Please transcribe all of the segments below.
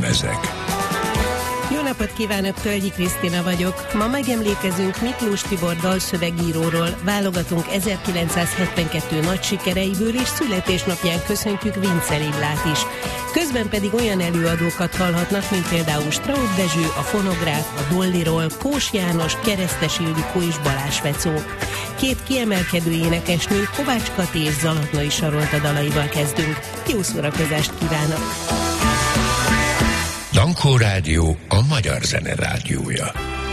Aranylemezek. Jó napot kívánok, Tölgyi Krisztina vagyok. Ma megemlékezünk Miklós Tibor dalszövegíróról, válogatunk 1972 nagy sikereiből, és születésnapján köszöntjük Vince Lillát is. Közben pedig olyan előadókat hallhatnak, mint például Straut Dezső, a Fonográf, a Dolliról, Kós János, Keresztes Ildikó és Balázs Fecó. Két kiemelkedő énekesnő, Kovács Kati és Zalatnai Sarolta dalaival kezdünk. Jó szórakozást kívánok! Dankó Rádió, a magyar zene rádiója.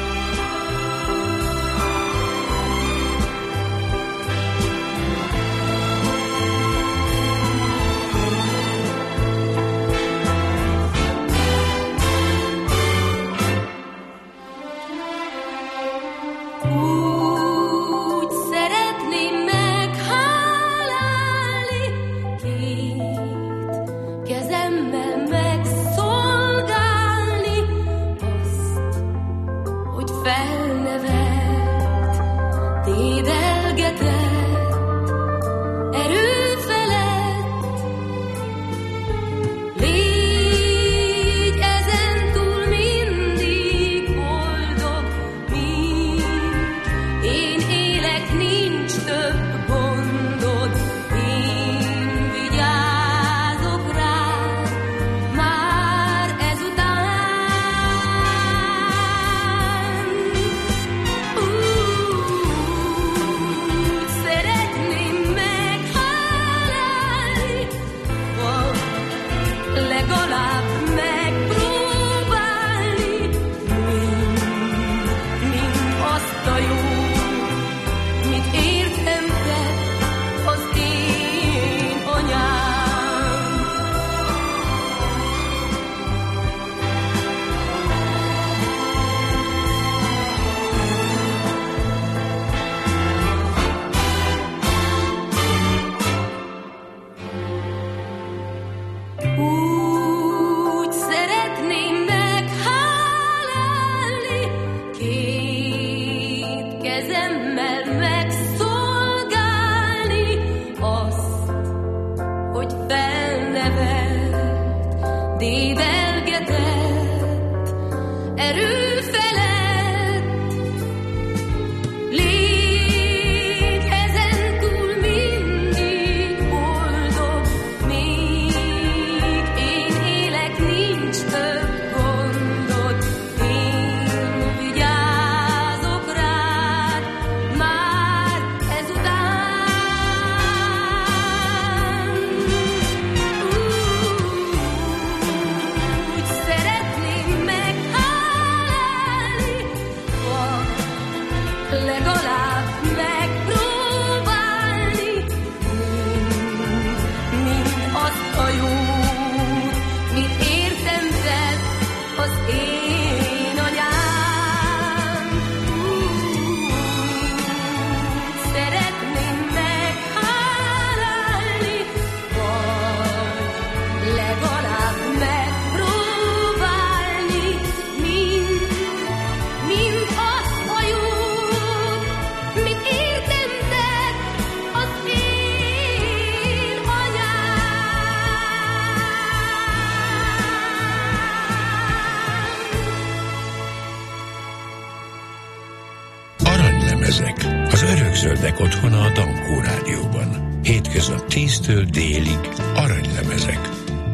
Zöldek otthona a Dankó Rádióban. Hétköznap 10-től délig Aranylemezek.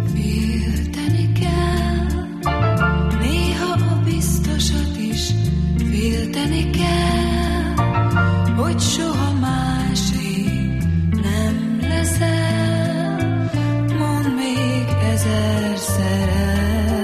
Félteni kell, néha a biztosat is félteni kell, hogy soha másé nem leszel, mondd még ezerszer el.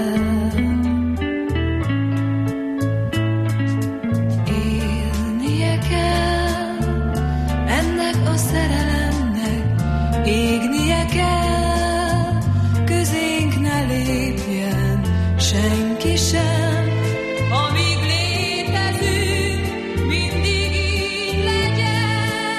Égnie kell, közénk ne lépjen senki sem, amíg létezünk, mindig így legyen.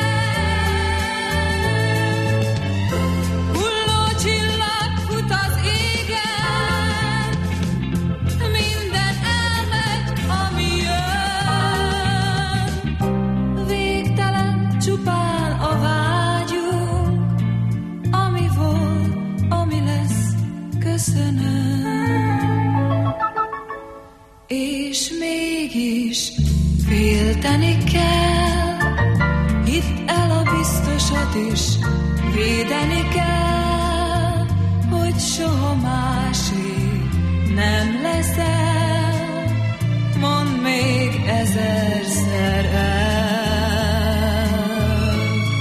Hulló csillag fut az égen, minden elmegy, ami jön. Végtelen csupán a vágyunk, védeni kell, hogy soha másé nem leszel, mondd még ezerszer el.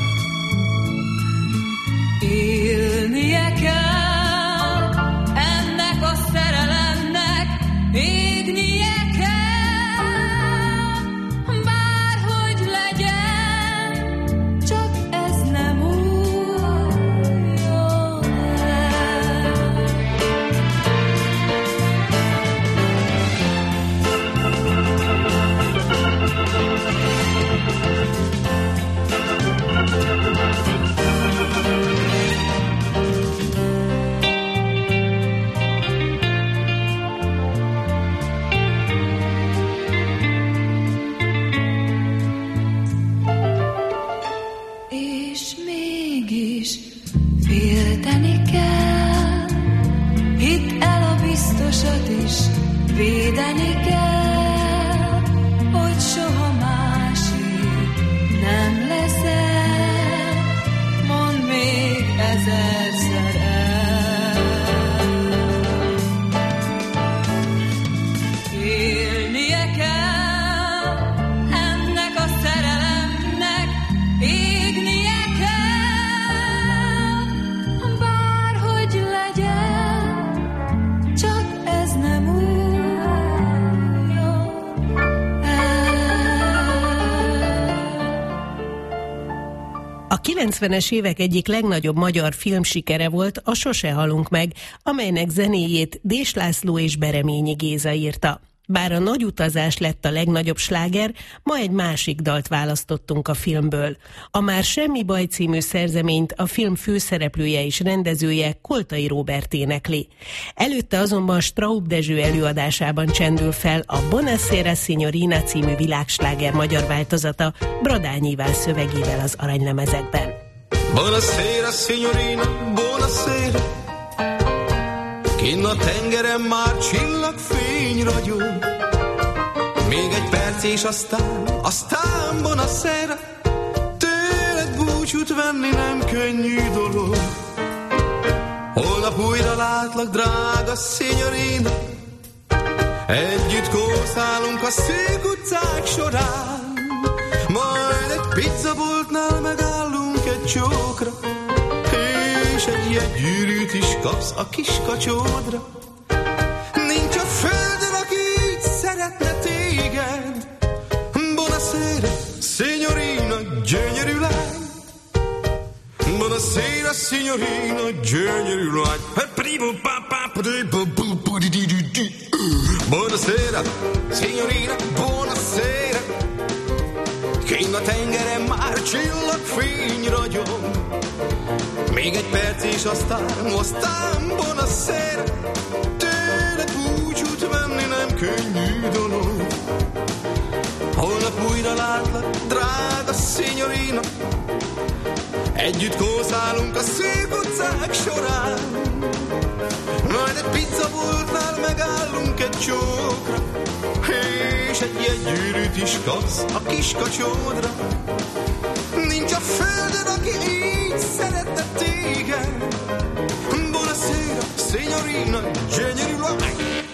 Élnie kell ennek a szerelemnek, égnie kell, bárhogy legyen, csak ez nem újjon el. És mégis félteni kell, hidd el a biztosat is, védeni kell, hogy soha másik nem leszel, mondd még ezerszer el. Élnie kell ennek a szerelemnek, égnie kell, bárhogy legyen, csak ez nem újjon el. A 90-es évek egyik legnagyobb magyar filmsikere volt a Sose halunk meg, amelynek zenéjét Dés László és Bereményi Géza írta. Bár a Nagy utazás lett a legnagyobb sláger, ma egy másik dalt választottunk a filmből. A Már semmi baj című szerzeményt a film főszereplője és rendezője, Koltai Róbert énekli. Előtte azonban Straub Dezső előadásában csendül fel a Buonasera Signorina című világsláger magyar változata Bradányival szövegével az aranylemezekben. Buonasera signorina, buonasera. Kinn a tengeren már csillagfény ragyog. Még egy perc és aztán buonasera. Tőled búcsút venni nem könnyű dolog. Holnap újra látlak, drága signorina. Együtt kószálunk a szűk utcák során. Majd egy pizzaboltnál megállunk egy csókra, és egy jegygyűrűt is kapsz a kis kacsódra. Nincs a földön, aki így szeretne téged. Buonasera, signorina, gyönyörű lány. Buonasera, signorina, gyönyörű lány. Buonasera, signorina, buonasera. Kinn a tengeren már csillagfény ragyog. Még egy perc és aztán buonasera. Tőled búcsút venni nem könnyű dolog. Holnap újra látlak, drága signorina. Együtt kószálunk a szűk utcák során. Majd egy pizzaboltnál megállunk egy csókra, és egy jegygyűrűt is kapsz a kis kacsódra. Nincs a földön, aki így szeretne téged. Buonasera, signorina, gyönyörű lány.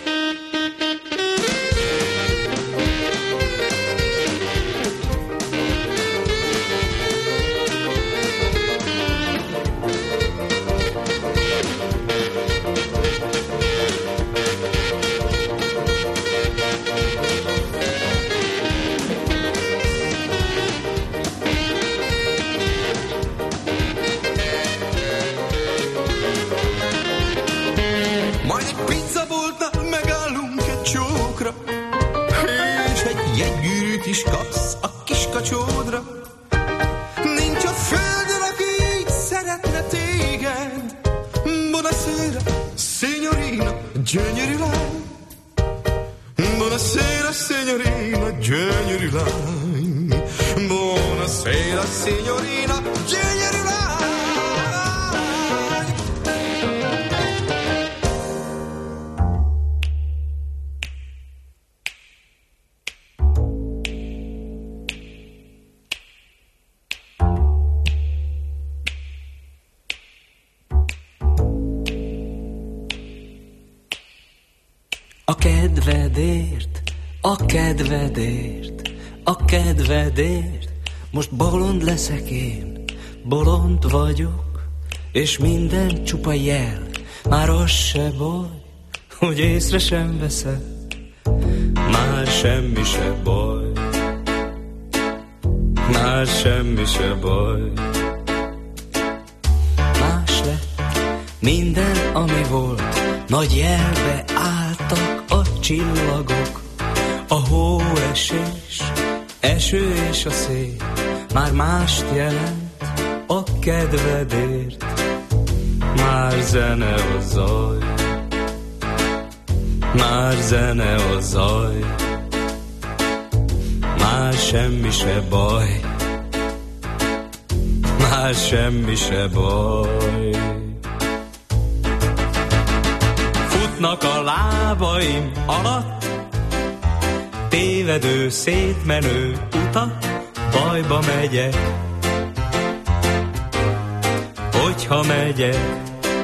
Is kapsz a kis kacsódra. Nincs a földön, aki így szeretne téged. Buonasera, signorina, gyönyörű lány. Buonasera, signorina, gyönyörű lány. Buonasera, signorina, gyönyörű lány. kedvedért, a kedvedért, a kedvedért, most bolond leszek én, bolond vagyok, és minden csupa jel, már az se baj, hogy észre sem veszed, már semmi se baj, már semmi se baj. Más lett minden, ami volt, nagy jelbe álltak a csillagok, a hóesés, eső és a szél, már mást jelent a kedvedért, már zene a zaj, már zene a zaj, már semmi se baj, már semmi se baj. Futnak a lábaim alatt, tévedő, szétmenő utak, bajba megyek, hogyha megyek.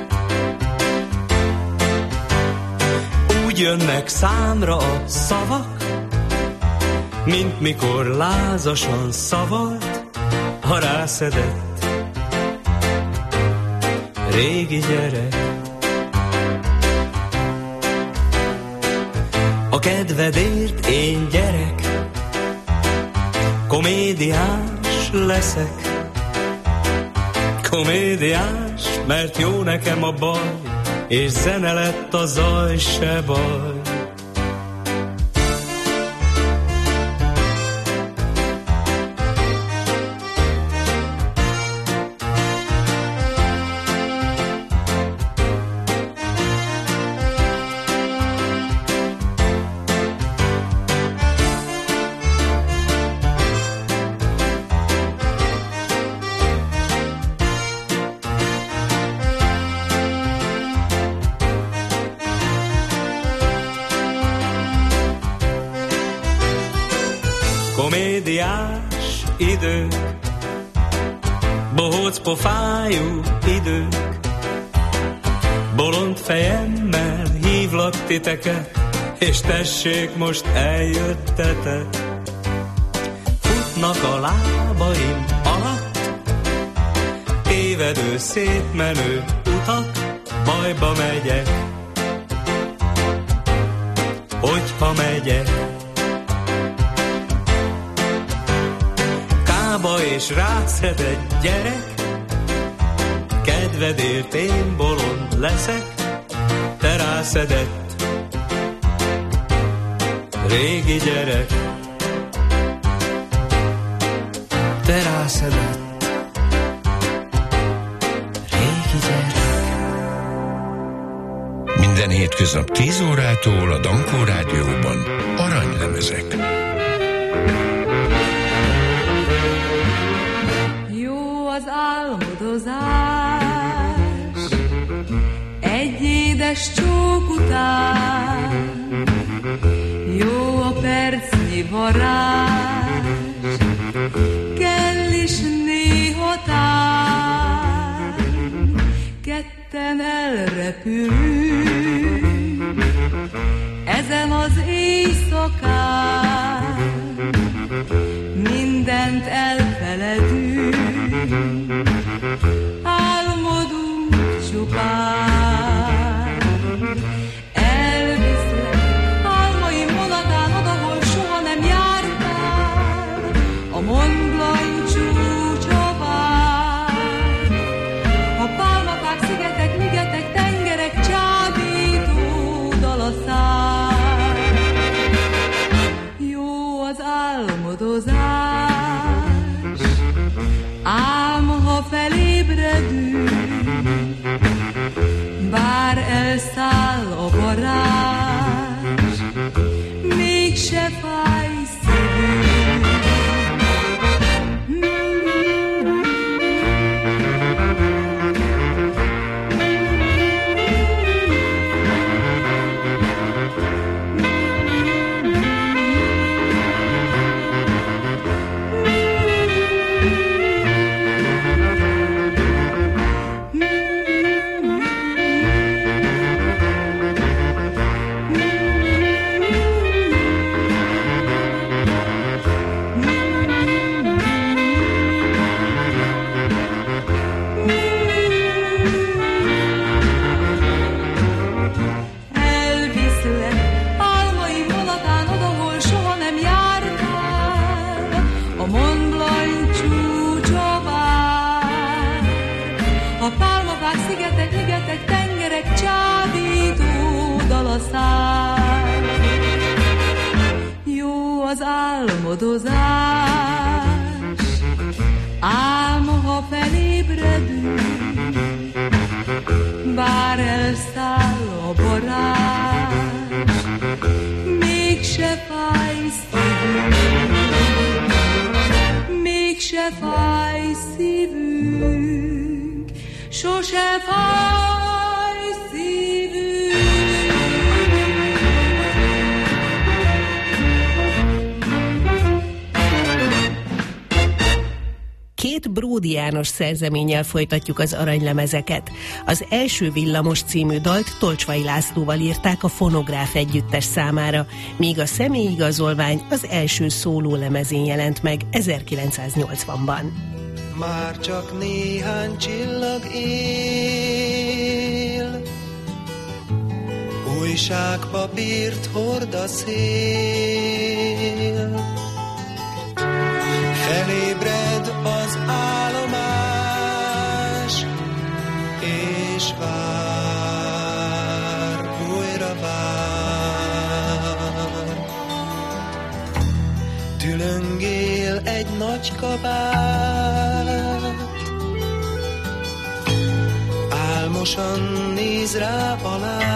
Úgy jönnek számra a szavak, mint mikor lázasan szavalt a rászedett régi gyerek. A kedvedért én gyerek, komédiás leszek, komédiás, mert jó nekem a baj, és zene lett a zaj, se baj. Komédiás idők, bohóc pofájú idők, bolond fejemmel hívlak titeket, és tessék, most eljöttetek. Futnak a lábaim alatt, tévedő, szétmenő utak, bajba megyek, hogyha megyek. És rászed egy gyerek, kedvedért én bolond leszek, te rászedett régi gyerek, te rászedett régi gyerek. Minden hétköznap 10 órától a Dankó Rádióban aranylemezek. Az álmodozás egy édes csók után, jó a percnyi varázs, kell is néha tán, ketten elrepülünk ezen az éjszakán, mindent elfeledünk, álmodunk csupán. Elviszlek álmaim vonatán oda, hol soha nem jártál, a Mont Blanc csúcsa vár. A pálmafák, szigetek, ligetek, tengerek, csábító dalaszár. Jó az álmodozás, ám ha felébredünk, bár elszáll a varázs, mégse fáj szívünk. Alfák, szigetek, ligetek, tengerek, csábító dalaszár. Jó az álmodozás, álma, ha felébredünk, bár elszáll a barázs, mégse fáj szívünk, mégse fáj szívünk, sose fáj szívünk. Két Bródi János szerzeménnyel folytatjuk az aranylemezeket. Az első Villamos című dalt Tolcsvai Lászlóval írták a Fonográf együttes számára, míg a Személyigazolvány az első szólólemezén jelent meg 1980-ban. Már csak néhány csillag él, újságpapírt hord a szél. Felébred az állomás, és vár, újra vár. Tülöngél egy nagy kabát, álmosan néz rá a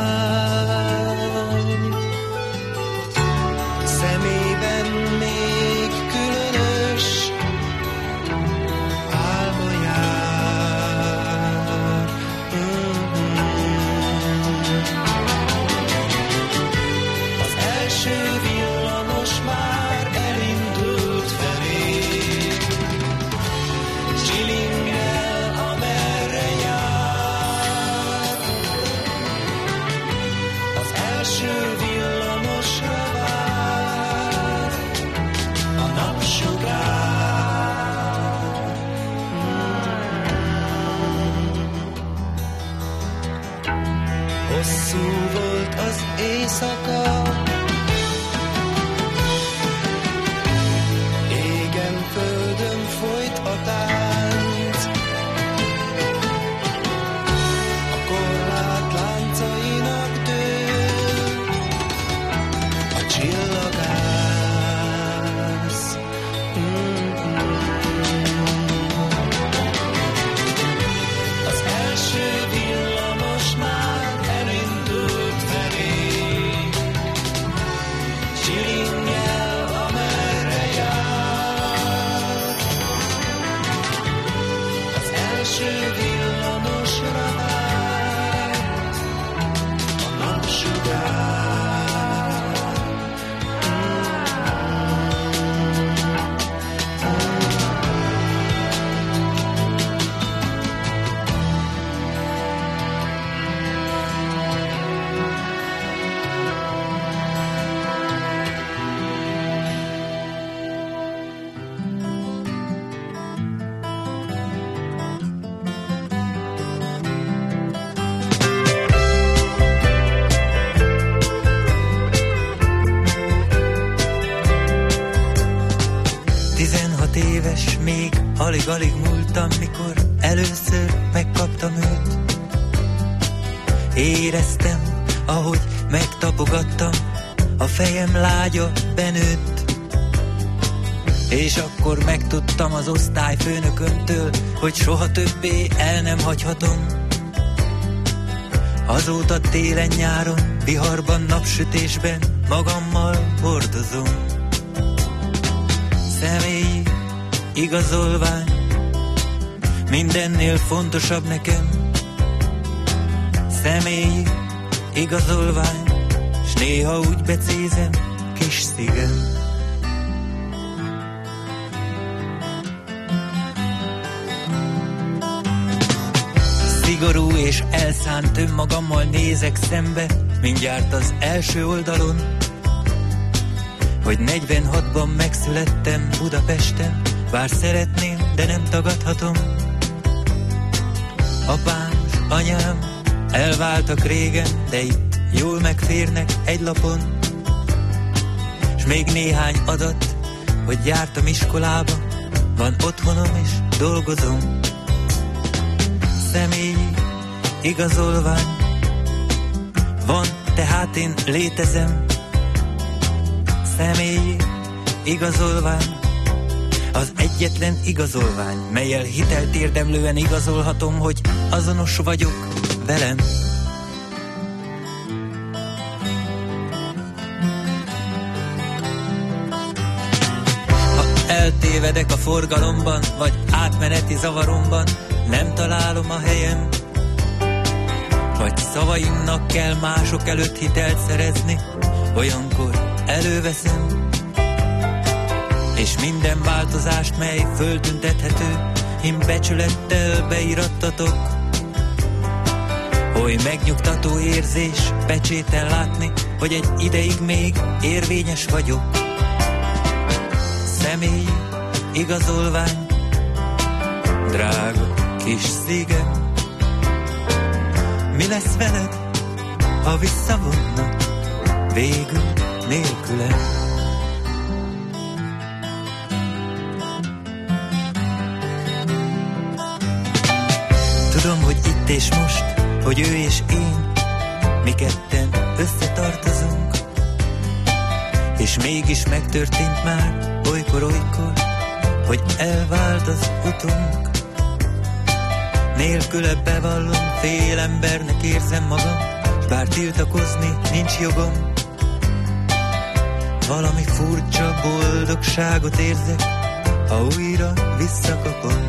lány. Szemében még különös álma jár. Az első villamos már elindult felé, csilingel, amerre jár. Az első villamosra vár a napsugár. Hosszú volt az éjszaka, égen földön folyt a tánc. A korlát láncainak dől a csillagász. Az első villamos már elindult felé, csilingel, amerre jár. Az első villamosra vár a napsugár. Éves, még alig-alig múltam, mikor először megkaptam őt. Éreztem, ahogy megtapogattam, a fejem lágya benőtt. És akkor megtudtam az osztályfőnökömtől, hogy soha többé el nem hagyhatom. Azóta télen-nyáron, viharban, napsütésben magammal hordozom. Személyi igazolvány, mindennél fontosabb nekem. Személyi igazolvány, s néha úgy becézem, kis szigem. Szigorú és elszánt önmagammal nézek szembe, mindjárt az első oldalon, hogy 46-ban megszülettem Budapesten, bár szeretném, de nem tagadhatom. Apám s anyám elváltak régen, de itt jól megférnek egy lapon. S még néhány adat, hogy jártam iskolába, van otthonom és dolgozom. Személyi igazolvány. Van, tehát én létezem, személyi igazolvány. Az egyetlen igazolvány, mellyel hitelt érdemlően igazolhatom, hogy azonos vagyok velem. Ha eltévedek a forgalomban, vagy átmeneti zavaromban, nem találom a helyem, vagy szavaimnak kell mások előtt hitelt szerezni, olyankor előveszem, és minden változást, mely föltüntethető, én becsülettel beirattatok. Oly megnyugtató érzés pecséten látni, hogy egy ideig még érvényes vagyok. Személyi igazolvány, drága kis szívem. Mi lesz veled, ha visszavonnak végül nélkülem? Tudom, hogy itt és most, hogy ő és én, mi ketten összetartozunk, és mégis megtörtént már olykor-olykor, hogy elvált az utunk. Nélküle bevallom, fél embernek érzem magam, s bár tiltakozni nincs jogom. Valami furcsa boldogságot érzek, ha újra visszakapom.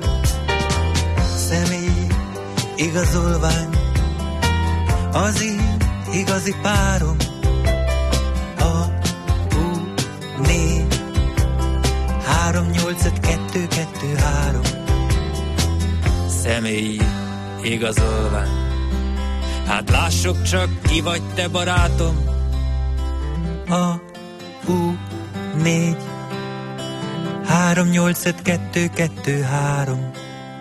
Személyi igazolvány, az én igazi párom. A, U, 4, 3, 8, 5, 2, 2, 3. Személyi igazolvány. Hát lássuk csak, ki vagy te, barátom. A, U, 4, 3, 8, 5, 2, 2, 3.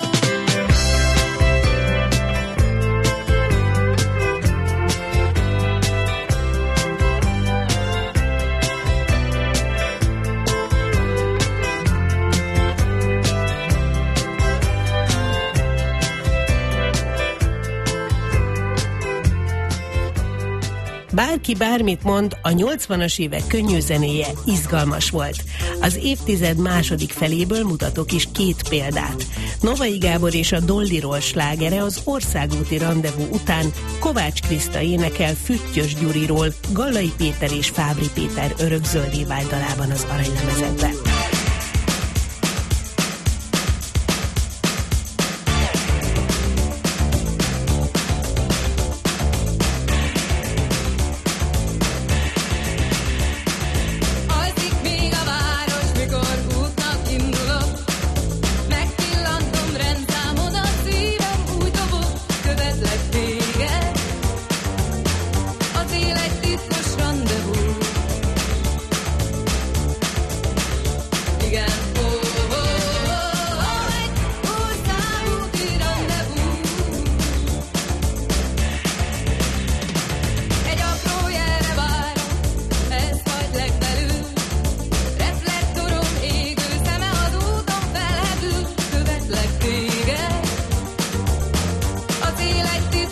Bárki bármit mond, a 80-as évek könnyű zenéje izgalmas volt. Az évtized második feléből mutatok is 2 példát. Novai Gábor és a Dollyról slágere az Országúti Randevú után Kovács Kriszta énekel Füttyös Gyuriról, Gallai Péter és Fábri Péter Örökzöldé vált dalában az aranylemezetben. Like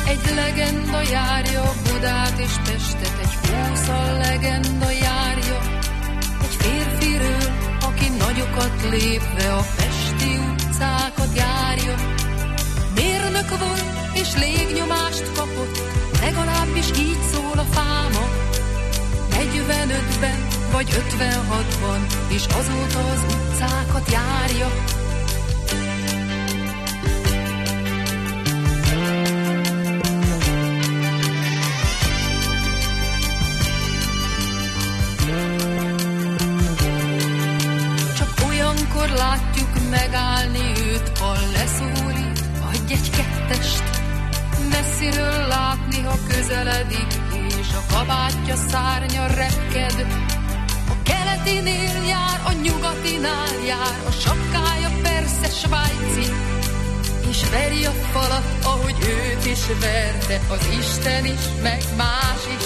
Egy legenda járja Budát és Pestet, egy fószal legenda járja. Egy férfiről, aki nagyokat lépve a pesti utcákat járja. Mérnök volt és légnyomást kapott, legalábbis így szól a fáma. 45-ben vagy 56-ban, és azóta az utcákat járja. Csak olyankor látjuk megállni őt, ha leszólít, adj egy kettest. Messziről látni, ha közeledik, és a kabátja szárnya repked. A keletinél jár, a nyugatinál jár, a sapkája persze svájci, és veri a falat, ahogy őt is verte az Isten is, meg más is.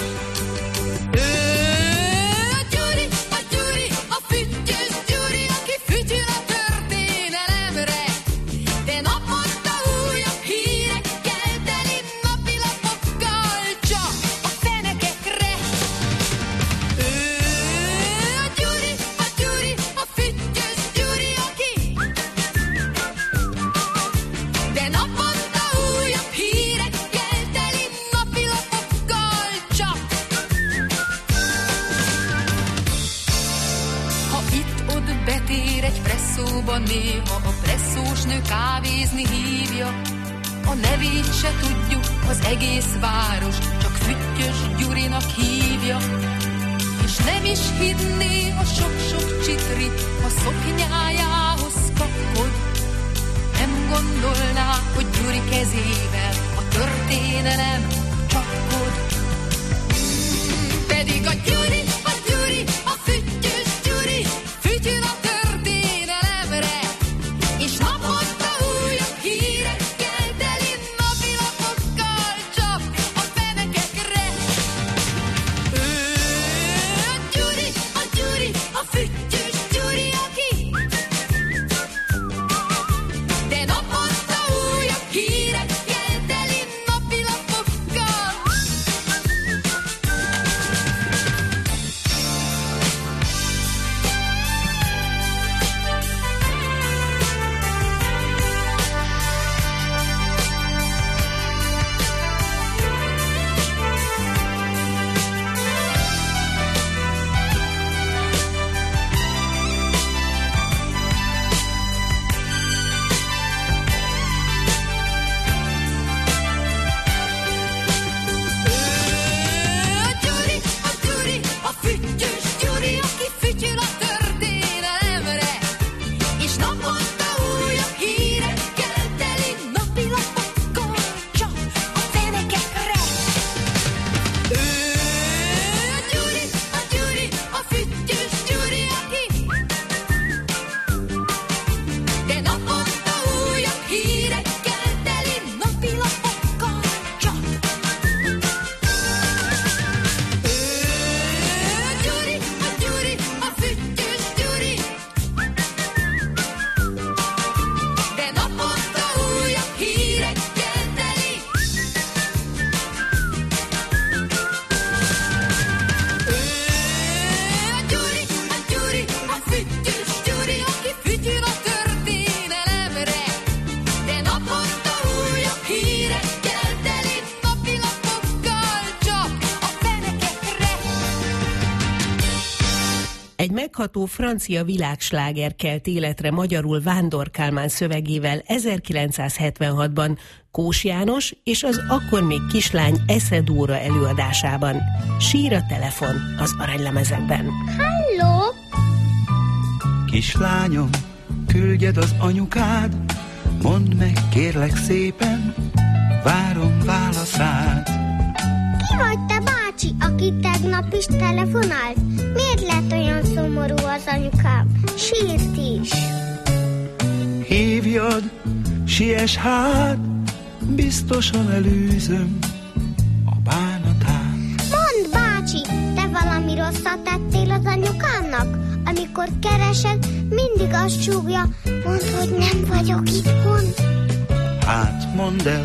A Gyuri, a füttyös Gyuri, aki fütyül a történelemre, de naponta újabb hírekkel teli napilapokkal, csak a fenekekre. A Gyuri, a füttyös Gyuri, aki, de naponta újabb hírekkel teli napilapokkal, csak. Ha itt-ott betér egy presszóba, néha a presszós nő kávézni hívja. A nevét se tudjuk, az egész város csak Füttyös Gyurinak hívja. És nem is hinné a sok-sok csitri, a szoknyájához kapkod. Nem gondolná, hogy Gyuri kezével a történelem csapkod. Pedig a Gyuri, a füttyös Gyuri, fütyül a történelemre, és naponta újabb hírekkel teli napilapokkal, csak a fenekekre. A Gyuri, a füttyös Gyuri, aki, de naponta újabb hírekkel teli napilapokkal. A Gyuri, a füttyös Gyuri, aki fütyül a történelemre, és naponta újabb hírekkel teli napilapokkal, csak a fenekekre. A Gyuri, a füttyös Gyuri, aki, de naponta újabb hírekkel teli napilapokkal, csak. A Gyuri, a füttyös Gyuri, de naponta újabb hírekkel teli. A Gyuri, a füttyös Gyuri, aki fütyül a történelemre, de naponta újabb hírekkel teli napilapokkal, csak a fenekekre. Egy megható francia világsláger kelt életre magyarul Vándor Kálmán szövegével 1976-ban Kós János és az akkor még kislány Esze Dóra előadásában. Sír a telefon az aranylemezekben. Halló! Kislányom, küldjed az anyukád, mondd meg kérlek szépen, várom válaszát. Ki vagy te, bácsi, aki tegnap is telefonált? Miért lett olyan szomorú az anyukám? Sírt is. Hívjad, siess hát, biztosan elűzöm a bánatát. Mondd, bácsi, te valami rosszat tettél az anyukámnak? Amikor keresed, mindig azt súgja, mondd, hogy nem vagyok itthon. Hát mondd el,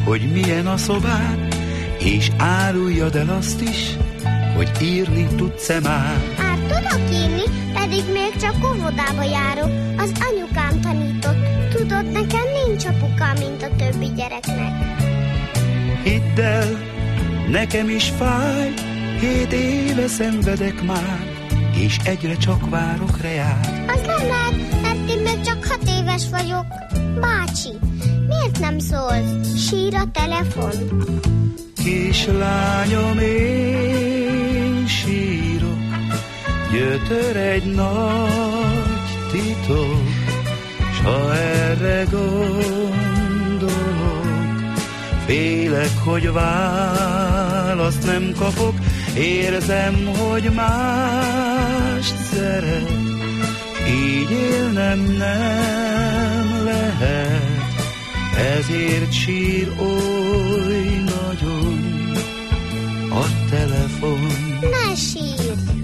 hogy milyen a szobád, és áruljad el azt is, hogy írni tudsz-e már. Hát tudok írni, pedig még csak óvodába járok. Az anyukám tanított. Tudod, nekem nincs apuka, mint a többi gyereknek. Hidd el, nekem is fáj, 7 éve szenvedek már, és egyre csak várok reát. Az nem lehet, mert én még csak 6 éves vagyok. Bácsi, miért nem szólsz? Sír a telefon. Kislányom, én sírok, gyötör egy nagy titok, s ha erre gondolok, félek, hogy választ nem kapok, érzem, hogy mást szeret, így élnem nem lehet, ezért sír oly nagyon a telefon. Ne sírj!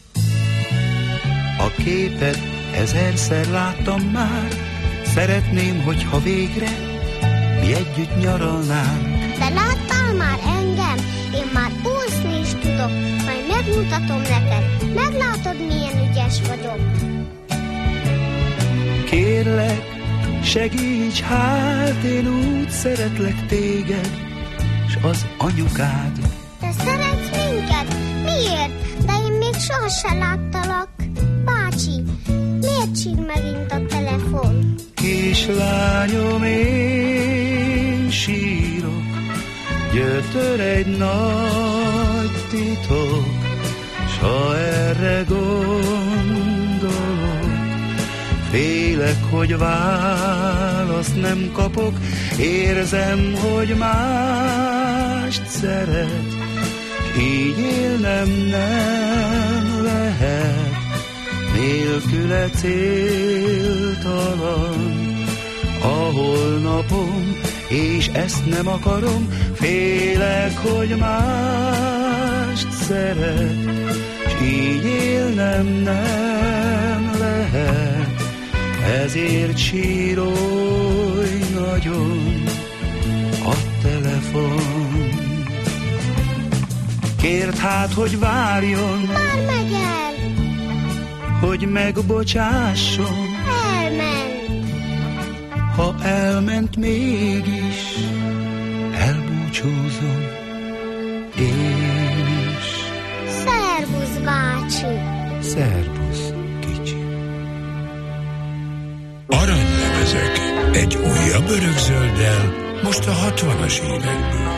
A képet 1000-szer láttam már, szeretném, hogyha végre mi együtt nyaralnánk. De láttál már engem? Én már úszni is tudok, majd megmutatom neked. Meglátod, milyen ügyes vagyok. Kérlek, segíts hát, én úgy szeretlek téged, s az anyukád. Te szeretsz minket? Miért? De én még sohasem láttalak. Bácsi, miért sír megint a telefon? Kislányom, én sírok, gyötör egy nagy titok, s ha erre gondolok, félek, hogy választ nem kapok, érzem, hogy mást szeret, így élnem nem lehet, nélküle céltalan a holnapom, és ezt nem akarom, félek, hogy mást szeret, s így élnem nem lehet, ezért sír oly nagyon a telefon. Kérd hát, hogy várjon, már megy el, hogy megbocsásson, elment. Ha elment mégis, elbúcsúzom én is. Szervusz, bácsi! Szervusz, kicsi. Aranylemezek egy újabb örökzölddel, most a 60-as évekből.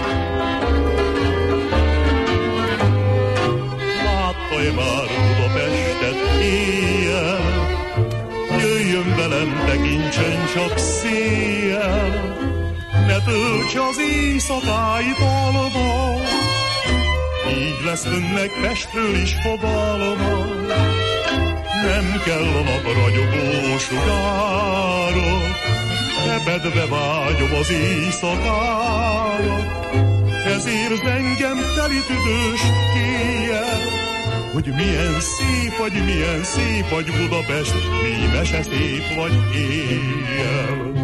Láttam már Budapestet éjjel, jöjjön velem, tekintsen csak széjjel, ne tölts az éjszakáit alva, így lesz önnek Pestről is fogalma. Nem kell a nap ragyogó sugára, ebedve vágyom az éjszakára, ezért engem teli tüdős kéjjel, hogy milyen szép vagy Budapest, mi mese szép vagy éjjel.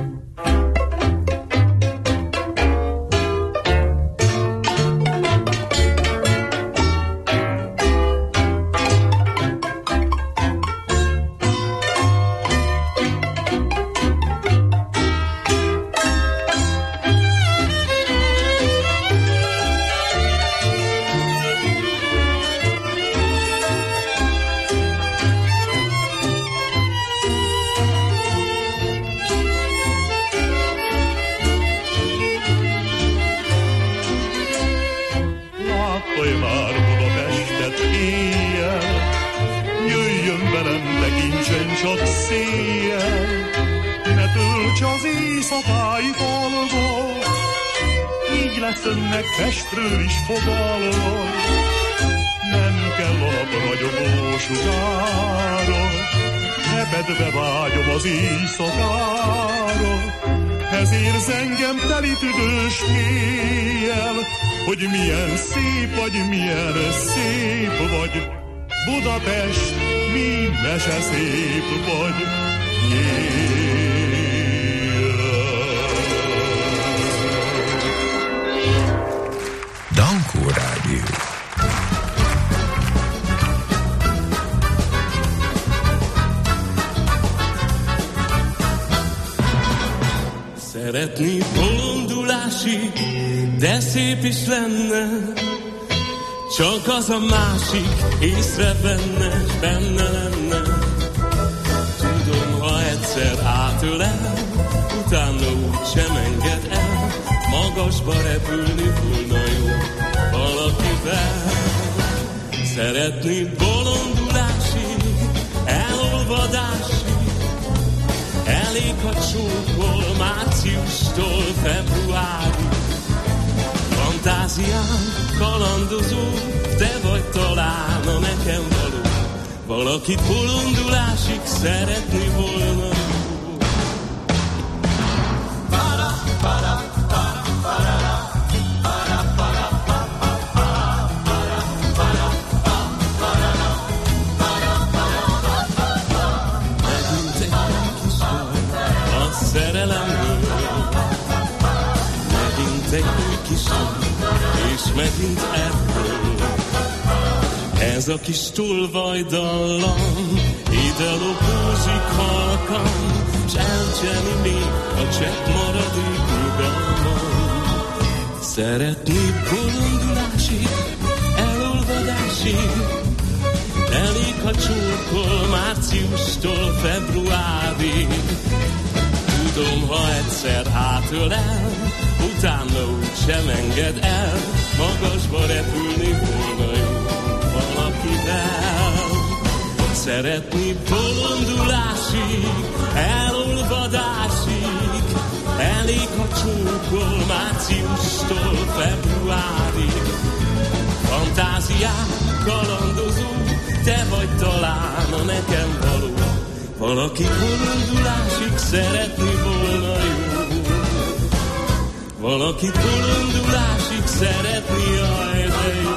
Pestről is fogalma, nem kell a nap ragyogó sugára, ebedve vágyom az éjszakára, ezért engem teli tüdős kéjjel, hogy milyen szép vagy Budapest, mi mese szép vagy éjjel. Szeretni bolondulásig, de szép is lenne, csak az a másik észrevenne, s benne lenne. Tudom, ha egyszer átölel, utána úgy sem enged el, magasba repülni volna jó valakivel. Szeretni bolondulásig, elolvadásig, elég a csókol márciustól februárig. Fantáziám kalandozó, te vagy talán a nekem való, valakit bolondulásig szeretni volna. És megint ebből ez a kis tolvajdallam ide lopózik halkan, s elcseni még a csepp maradék nyugalmam. Szeretni bolondulásig, elolvadásig, elég ha csókol márciustól februárig. Tudom, ha egyszer átölel, utána úgy sem enged el, magasba repülni volna jó valakivel. Szeretni bolondulásig, elolvadásig, elég ha csókol márciustól februárig. Fantáziák kalandozó, te vagy talán a nekem való, valaki bolondulásig szeretni volna jó. Valaki bolondulásig szeretni, jaj, de jó.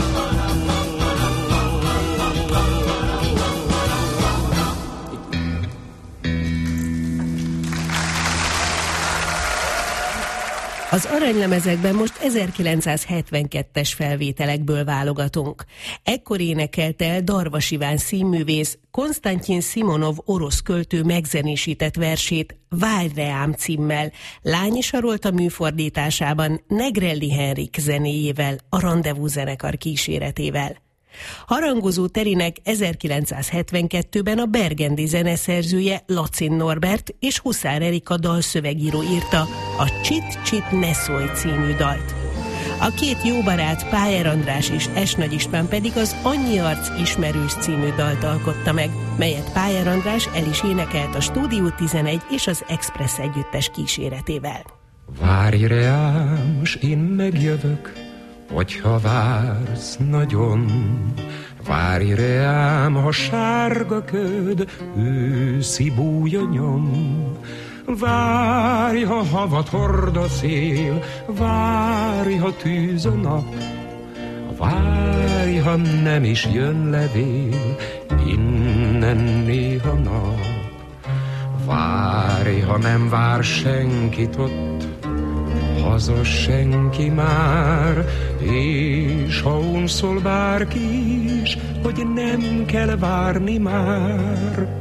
Az aranylemezekben most 1972-es felvételekből válogatunk. Ekkor énekelte el Darvas Iván színművész Konstantin Szimonov orosz költő megzenésített versét Várj reám címmel, Lányi Sarolta műfordításában Negrelli Henrik zenéjével, a Rendezvú zenekar kíséretével. Harangozó Terinek 1972-ben a Bergendi zeneszerzője Lacin Norbert és Huszár Erika dalszövegíró írta a Csit Csit ne szólj című dalt. A két jó barát, Pájer András és Es Nagy István pedig az Annyi arc ismerős című dalt alkotta meg, melyet Pájer András el is énekelt a Stúdió 11 és az Express együttes kíséretével. Várj reám, s én megjövök, hogyha vársz nagyon. Várj reám, ha sárga köd őszi búja nyom. Várj, ha havat hord a szél, várj, ha tűz a nap. Várj, ha nem is jön levél, innen néha nap. Várj, ha nem vár senkit ott, haza senki már, és ha unszol bárki is, hogy nem kell várni már.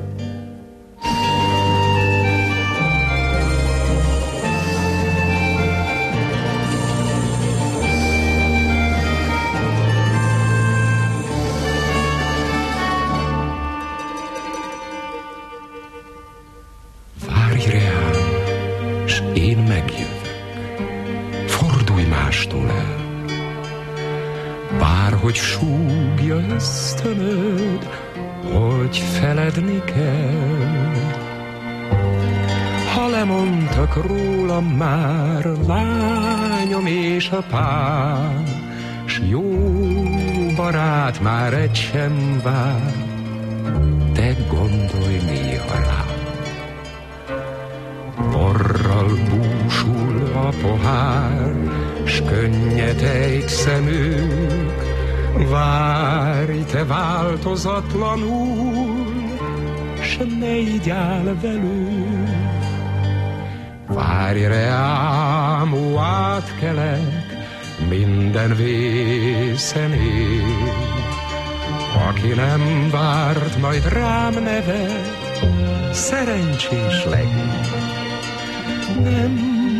Várj reám, s én megjövök. Fordulj mástól el, bárhogy súgja ösztönöd, hogy feledni kell. Ha lemondtak rólam már lányom és apám, s jó barát már egy sem vár, te gondolj néha rám. Borral búsul a pohár, s könnyet ejt szemük. Várj te változatlanul, s ne így áll velük. Várj reám, ó átkelek, minden vészen él. Aki nem várt, majd rám nevet, szerencsés legyen. Nem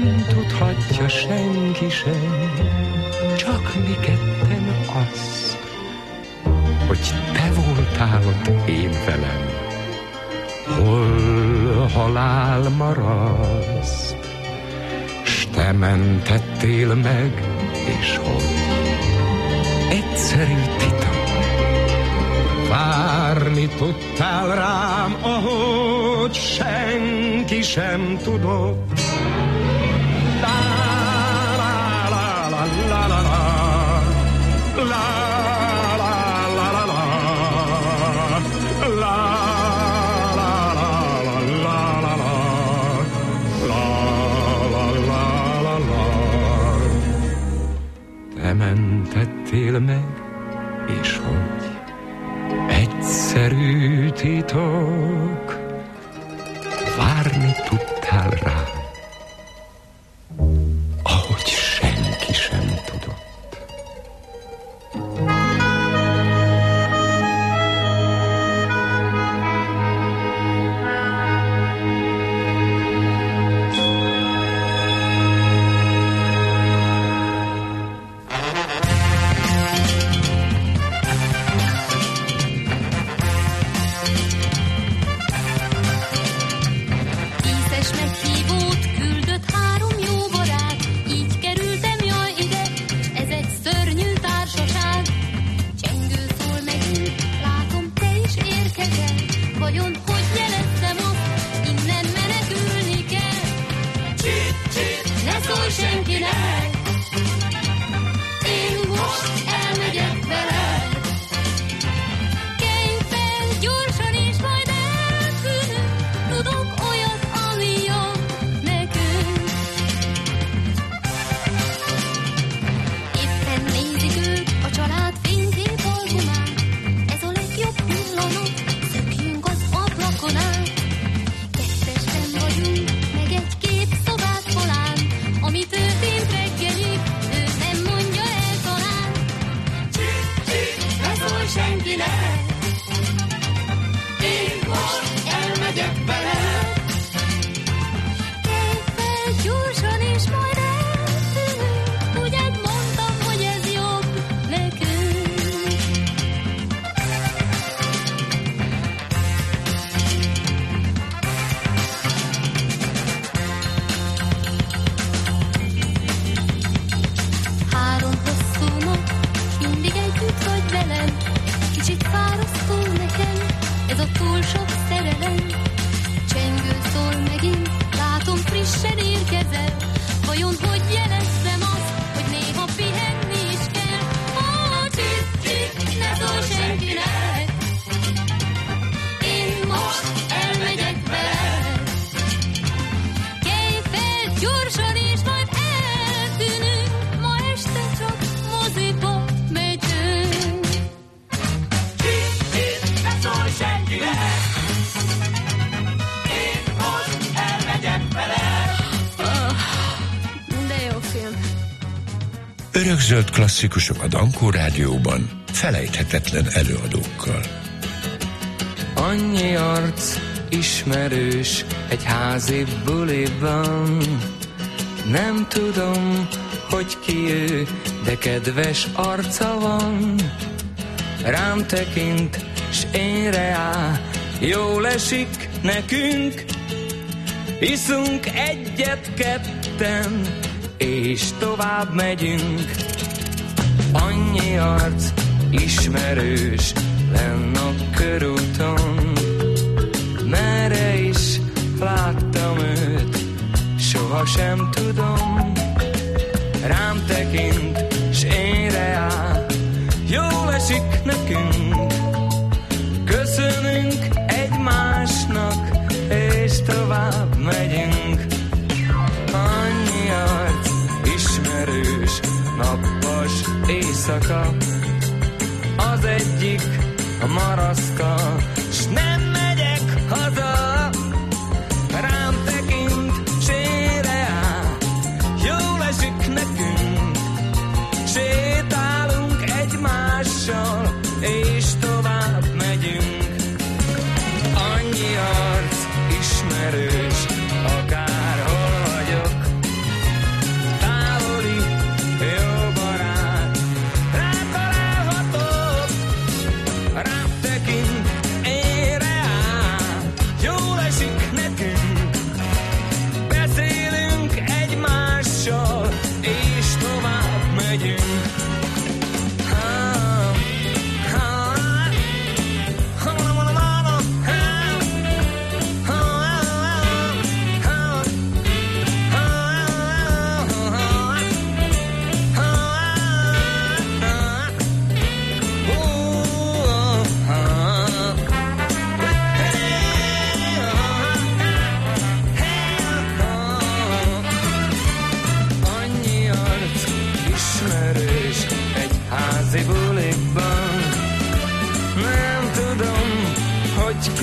senki sem, csak mi ketten azt, hogy te voltál ott én velem, hol halál maraszt, s te mentettél meg, és hogy egyszerű titok, várni tudtál rám, ahogy senki sem tudott. Te mentettél meg, és hogy egyszerű titok, várni tudtál rá, ahogy senki sem tudott. Örökzöld klasszikusok a Dankó Rádióban, felejthetetlen előadókkal. Annyi arc ismerős egy házi buliban, nem tudom, hogy ki ő, de kedves arca van. Rám tekint, s én reá, jól esik nekünk, iszunk egyet-ketten, és tovább megyünk. Annyi arc ismerős lenn a körúton, merre is láttam őt, sohasem tudom. Rám tekint, s én reá, jól esik nekünk, köszönünk egymásnak, és tovább megyünk. Annyi arc ismerős, napos éjszaka, az egyik a maraszka, s nem megyek haza. Rám tekint, s én reá, jól esik nekünk, sétálunk egymással, és tovább megyünk. Annyi arc ismerős, akárhol vagyok,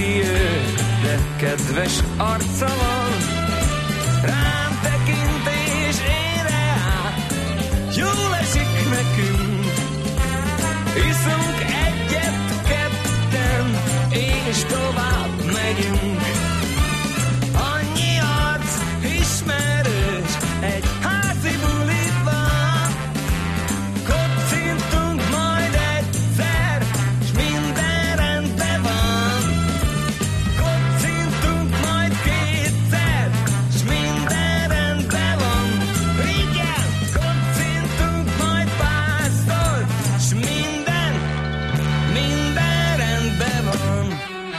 dühös, de kedves arca van. Rám tekint és én rá, jól esik nekünk. Iszunk egyet, ketten, és tovább megyünk. Annyi arc ismerős, egy házi buliban. Kocintunk majd egyszer, s minden rendben van. Kocintunk majd kétszer, s minden rendben van. Igen, kocintunk majd párszor, s minden rendben van.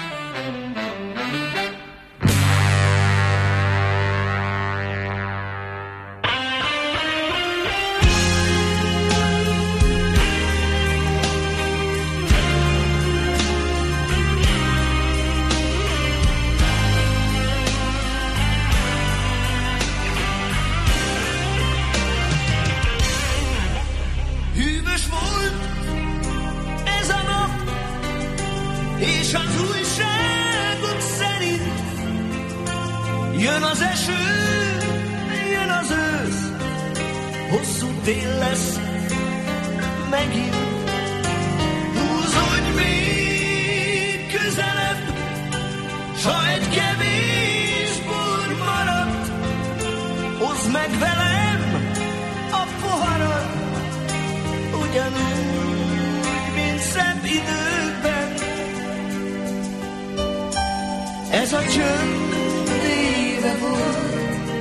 Hűvös volt ez a nap, és az újságok szerint jön az eső, jön az ősz, hosszú tél lesz megint. Húzódj még közelebb, s ha egy kevés bor maradt, hozd meg velem a poharat, ugyanúgy, mint szebb időkben. Ez a csönd éve volt,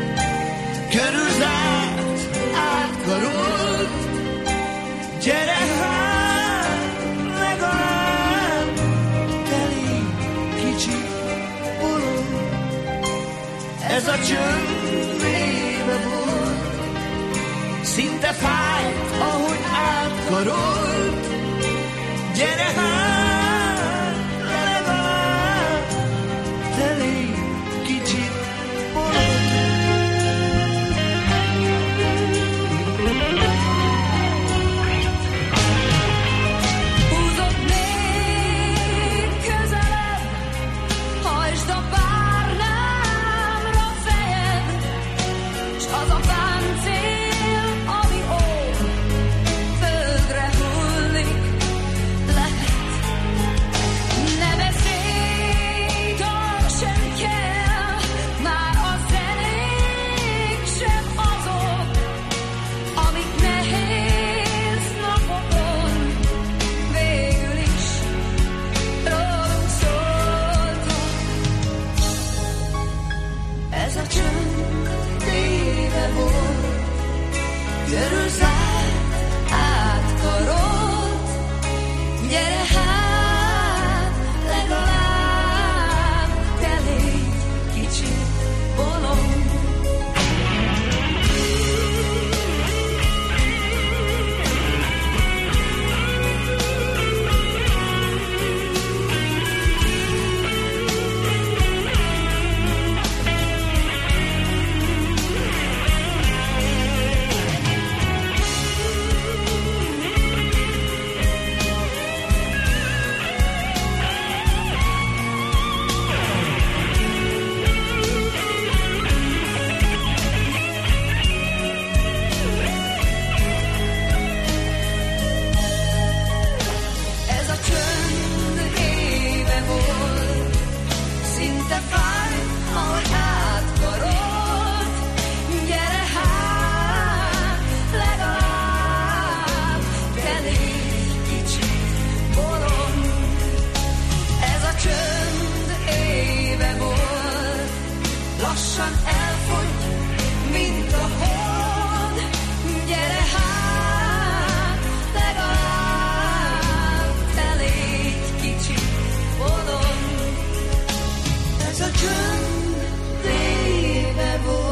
körülzárt, átkarolt. Gyere hát, legalább te légy kicsit bolond. Ez a csönd éve volt, szinte fájt, ahogy átkarolt. Gyere hát, legalább te légy kicsit bolond. Húzod még közelebb, hajtsd a párnámra fejed, s az a páncél, ami óv, földre hullik, lehet. Ne beszélj, csak sem kell, már a zenék sem azok, amik nehéz napokon végül is rólunk szóltak. Ez a csönd éve volt, körülzárt, átkarolt. Gyere hát, legalább te légy kicsit bolond. Ez a csönd éve volt, szinte fájt, ahogy átkarolt. Gyere hát, legalább te légy kicsit bolond. Ez a csönd éve volt, lassan elfogy, mint a hold. Gyere hát, legalább te légy kicsit bolond. Ez a csönd éve volt.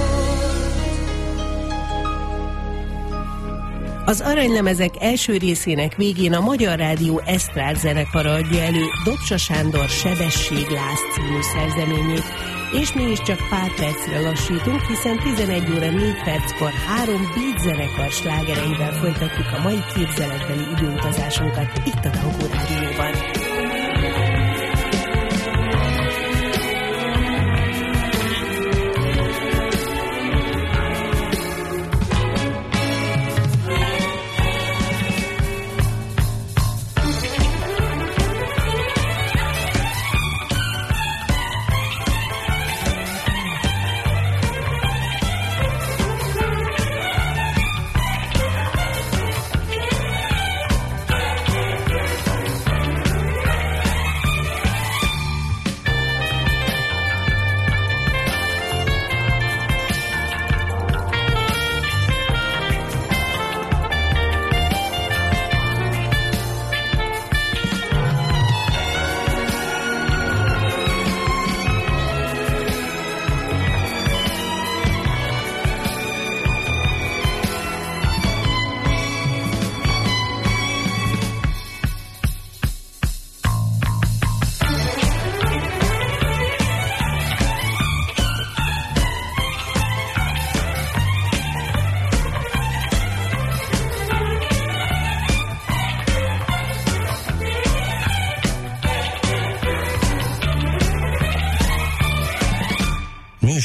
Az aranylemezek első részének végén a Magyar Rádió esztrád zenekara adja elő Dobsa Sándor Sebességláz című szerzeményét, és mi is csak pár percre lassítunk, hiszen 11 óra 4 perckor 3 beat zenekar slágereivel folytatjuk a mai képzeletbeli időutazásunkat itt a Dankó Rádióban.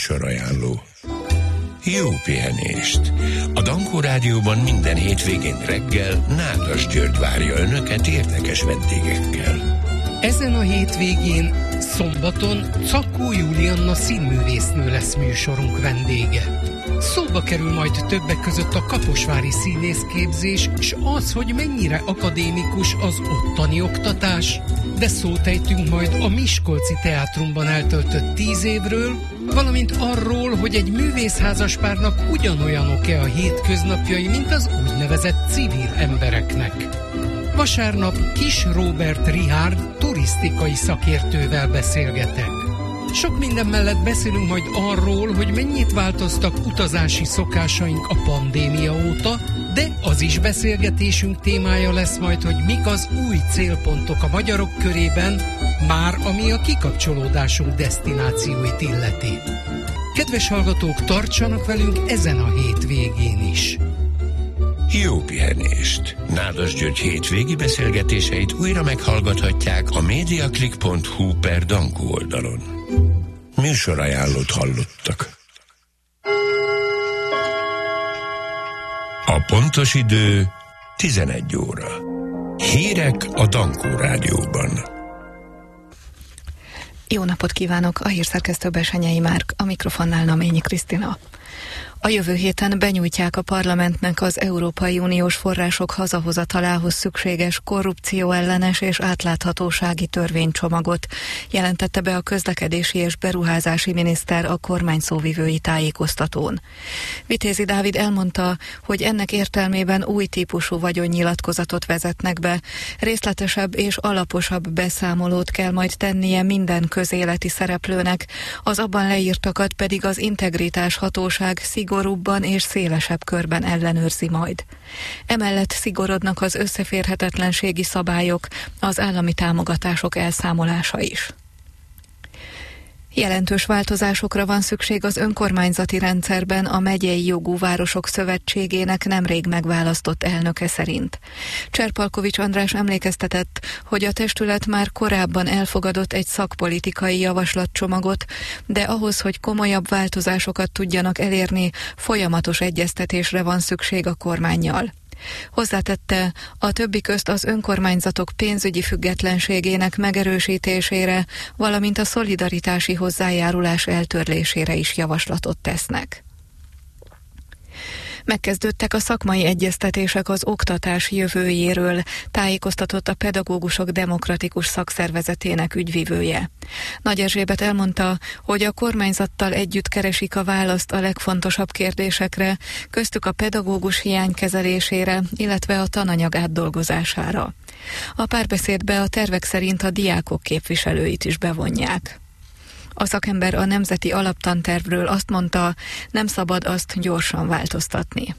Műsorajánló. Jó pihenést! A Dankó Rádióban minden hétvégén reggel Nádas György várja Önöket érdekes vendégekkel. Ezen a hétvégén, szombaton Cakó Julianna színművésznő lesz műsorunk vendége. Szóba kerül majd többek között a kaposvári színészképzés, és az, hogy mennyire akadémikus az ottani oktatás, de szót ejtünk majd a Miskolci Teátrumban eltöltött 10 évről, valamint arról, hogy egy művészházaspárnak ugyanolyanok-e a hétköznapjai, mint az úgynevezett civil embereknek. Vasárnap Kis Róbert Richárd turisztikai szakértővel beszélgetek. Sok minden mellett beszélünk majd arról, hogy mennyit változtak utazási szokásaink a pandémia óta, de az is beszélgetésünk témája lesz majd, hogy mik az új célpontok a magyarok körében, már ami a kikapcsolódásunk desztinációit illeti. Kedves hallgatók, tartsanak velünk ezen a hétvégén is! Jó pihenést! Nádas György hétvégi beszélgetéseit újra meghallgathatják a mediaclick.hu/Dankó oldalon. Műsorajánlót hallottak. A pontos idő 11 óra. Hírek a Dankó Rádióban. Jó napot kívánok! A hírszerkesztő Bessenyei Márk, a mikrofonnál Naményi Krisztina. A jövő héten benyújtják a parlamentnek az Európai Uniós források hazahozatalához szükséges korrupcióellenes és átláthatósági törvénycsomagot, jelentette be a közlekedési és beruházási miniszter a kormány szóvivői tájékoztatón. Vitézi Dávid elmondta, hogy ennek értelmében új típusú vagyonnyilatkozatot vezetnek be, részletesebb és alaposabb beszámolót kell majd tennie minden közéleti szereplőnek, az abban leírtakat pedig az integritás hatóság szigorúbban és szélesebb körben ellenőrzi majd. Emellett szigorodnak az összeférhetetlenségi szabályok, az állami támogatások elszámolása is. Jelentős változásokra van szükség az önkormányzati rendszerben a Megyei Jogú Városok Szövetségének nemrég megválasztott elnöke szerint. Cserpalkovics András emlékeztetett, hogy a testület már korábban elfogadott egy szakpolitikai javaslatcsomagot, de ahhoz, hogy komolyabb változásokat tudjanak elérni, folyamatos egyeztetésre van szükség a kormánnyal. Hozzátette, a többi közt az önkormányzatok pénzügyi függetlenségének megerősítésére, valamint a szolidaritási hozzájárulás eltörlésére is javaslatot tesznek. Megkezdődtek a szakmai egyeztetések az oktatás jövőjéről, tájékoztatott a Pedagógusok Demokratikus Szakszervezetének ügyvivője. Nagy Erzsébet elmondta, hogy a kormányzattal együtt keresik a választ a legfontosabb kérdésekre, köztük a pedagógus hiány kezelésére, illetve a tananyag átdolgozására. A párbeszédbe a tervek szerint a diákok képviselőit is bevonják. A szakember a nemzeti alaptantervről azt mondta, nem szabad azt gyorsan változtatni.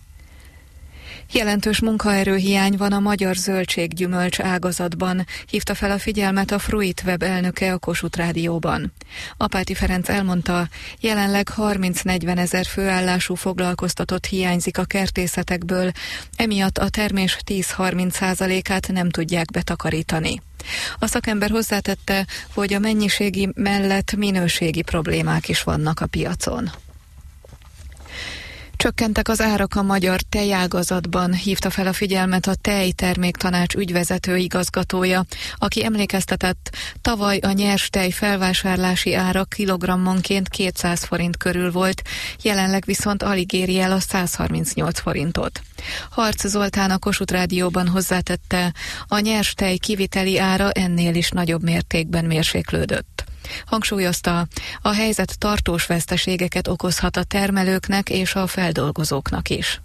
Jelentős munkaerőhiány van a magyar zöldséggyümölcs ágazatban, hívta fel a figyelmet a Fruitweb elnöke a Kossuth Rádióban. Apáti Ferenc elmondta, jelenleg 30-40 ezer főállású foglalkoztatott hiányzik a kertészetekből, emiatt a termés 10-30%-át nem tudják betakarítani. A szakember hozzátette, hogy a mennyiségi mellett minőségi problémák is vannak a piacon. Csökkentek az árak a magyar tejágazatban, hívta fel a figyelmet a Tejterméktanács ügyvezető igazgatója, aki emlékeztetett, tavaly a nyers tej felvásárlási ára kilogrammonként 200 forint körül volt, jelenleg viszont alig éri el a 138 forintot. Harc Zoltán a Kossuth Rádióban hozzátette, a nyers tej kiviteli ára ennél is nagyobb mértékben mérséklődött. Hangsúlyozta, a helyzet tartós veszteségeket okozhat a termelőknek és a feldolgozóknak is.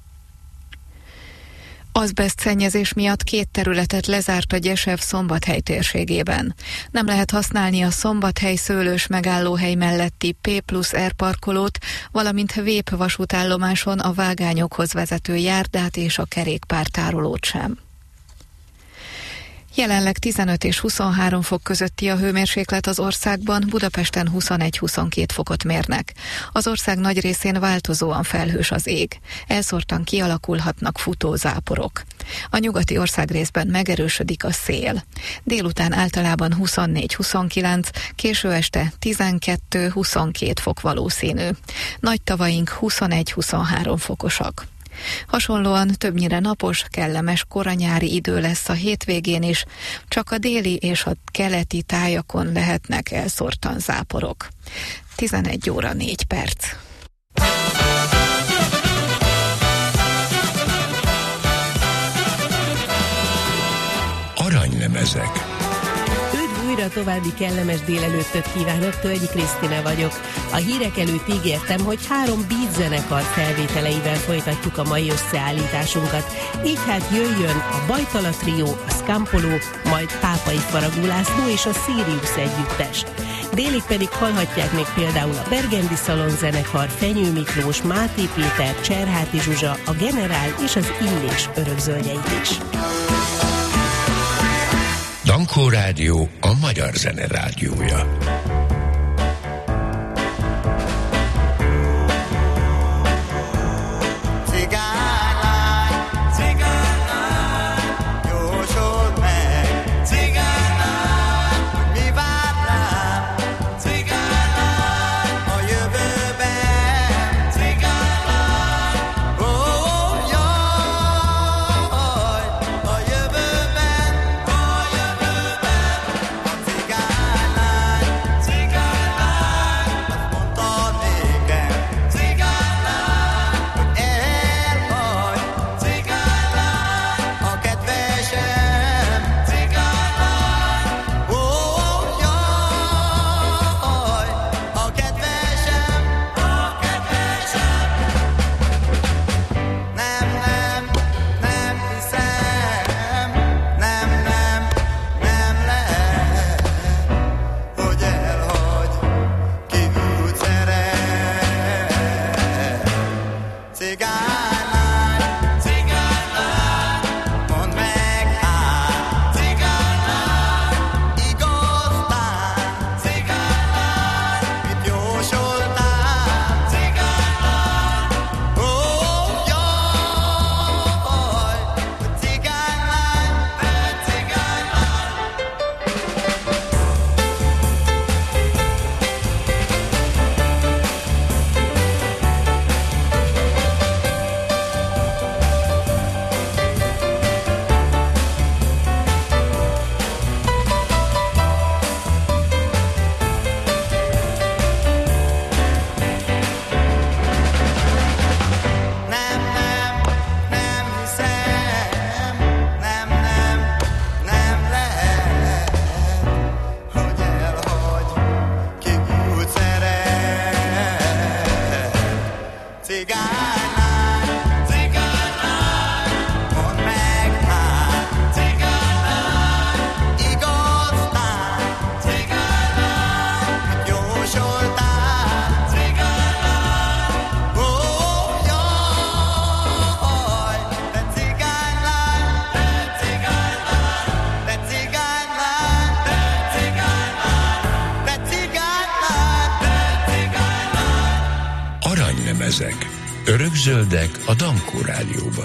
Azbesztszennyezés miatt 2 területet lezárt a Gyesev Szombathely térségében. Nem lehet használni a Szombathely szőlős megállóhely melletti P+R parkolót, valamint Vép vasútállomáson a vágányokhoz vezető járdát és a kerékpártárolót sem. Jelenleg 15 és 23 fok közötti a hőmérséklet az országban, Budapesten 21-22 fokot mérnek. Az ország nagy részén változóan felhős az ég. Elszórtan kialakulhatnak futózáporok. A nyugati országrészben megerősödik a szél. Délután általában 24-29, késő este 12-22 fok valószínű. Nagy tavaink 21-23 fokosak. Hasonlóan többnyire napos, kellemes koranyári idő lesz a hétvégén is, csak a déli és a keleti tájakon lehetnek elszórtan záporok. 11 óra 4 perc. Aranylemezek. Újra további kellemes délelőttöt kívánok, Tölgyi Krisztina vagyok. A hírek előtt ígértem, hogy 3 beat zenekar felvételeivel folytatjuk a mai összeállításunkat. Így hát jöjjön a Bajtala Trió, a Scampoló, majd Pápai Faragó László és a Sirius együttes. Délig pedig hallhatják még például a Bergendi Szalon zenekar, Fenyő Miklós, Máté Péter, Cserháti Zsuzsa, a Generál és az Illés örökzöldjeit is. Dankó Rádió, a magyar zene rádiója. Örökzöldek a Dankó Rádióban.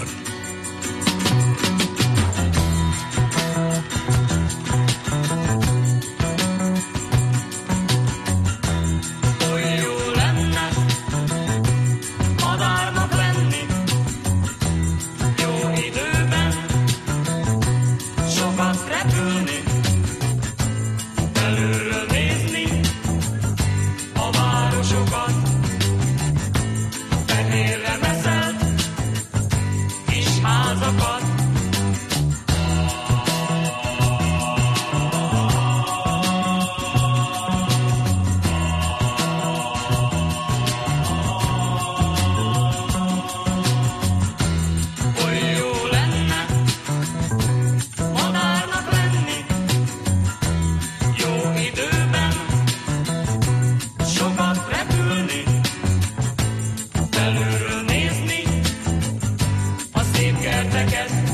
Kerteket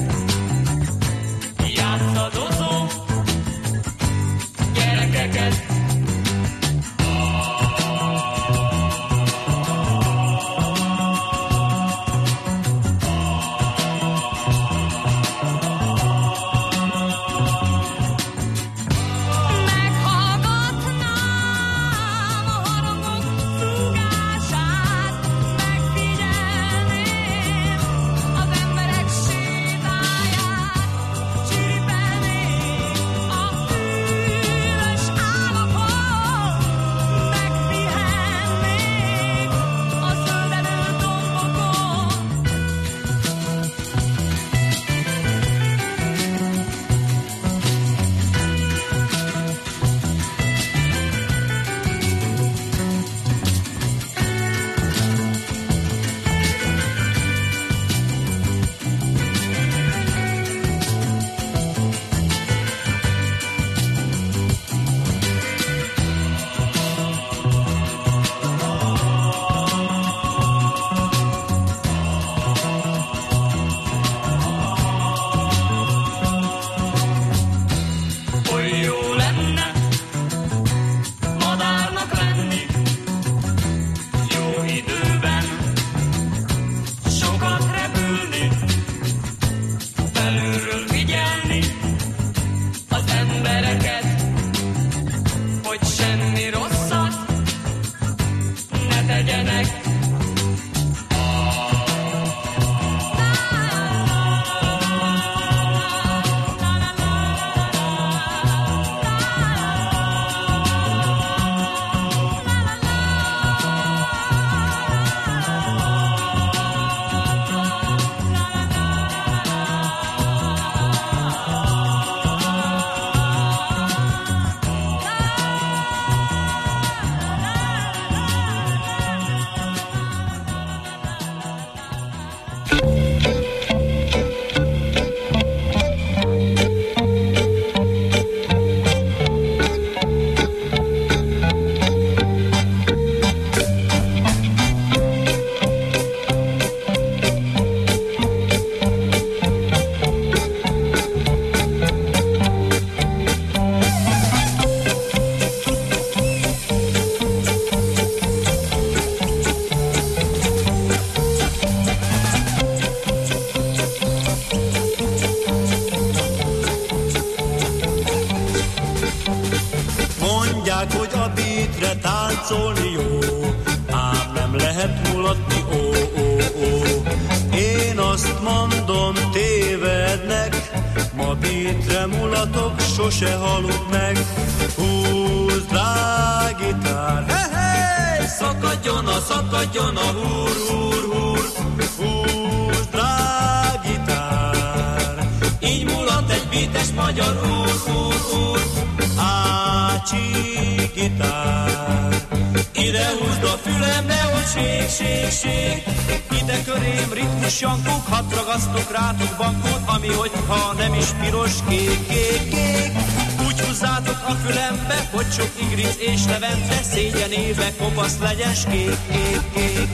sose halok meg. Húzd rá gitár, hey! Szakadjon a húr, húr, húr. Húzd rá gitár, így mulat egy beates magyar úr, úr, úr. Ácsi gitár, ide húzd a fülem, nehogy ség, ség, ség. Ide körém ritmus jankók, hadd ragasztok rátok bankót, ami hogyha nem is piros, kék, kék, kék. Úgy húzzátok a fülembe, hogy sok igric és levente, szégyenébe kopasz legyen, s kék, kék, kék.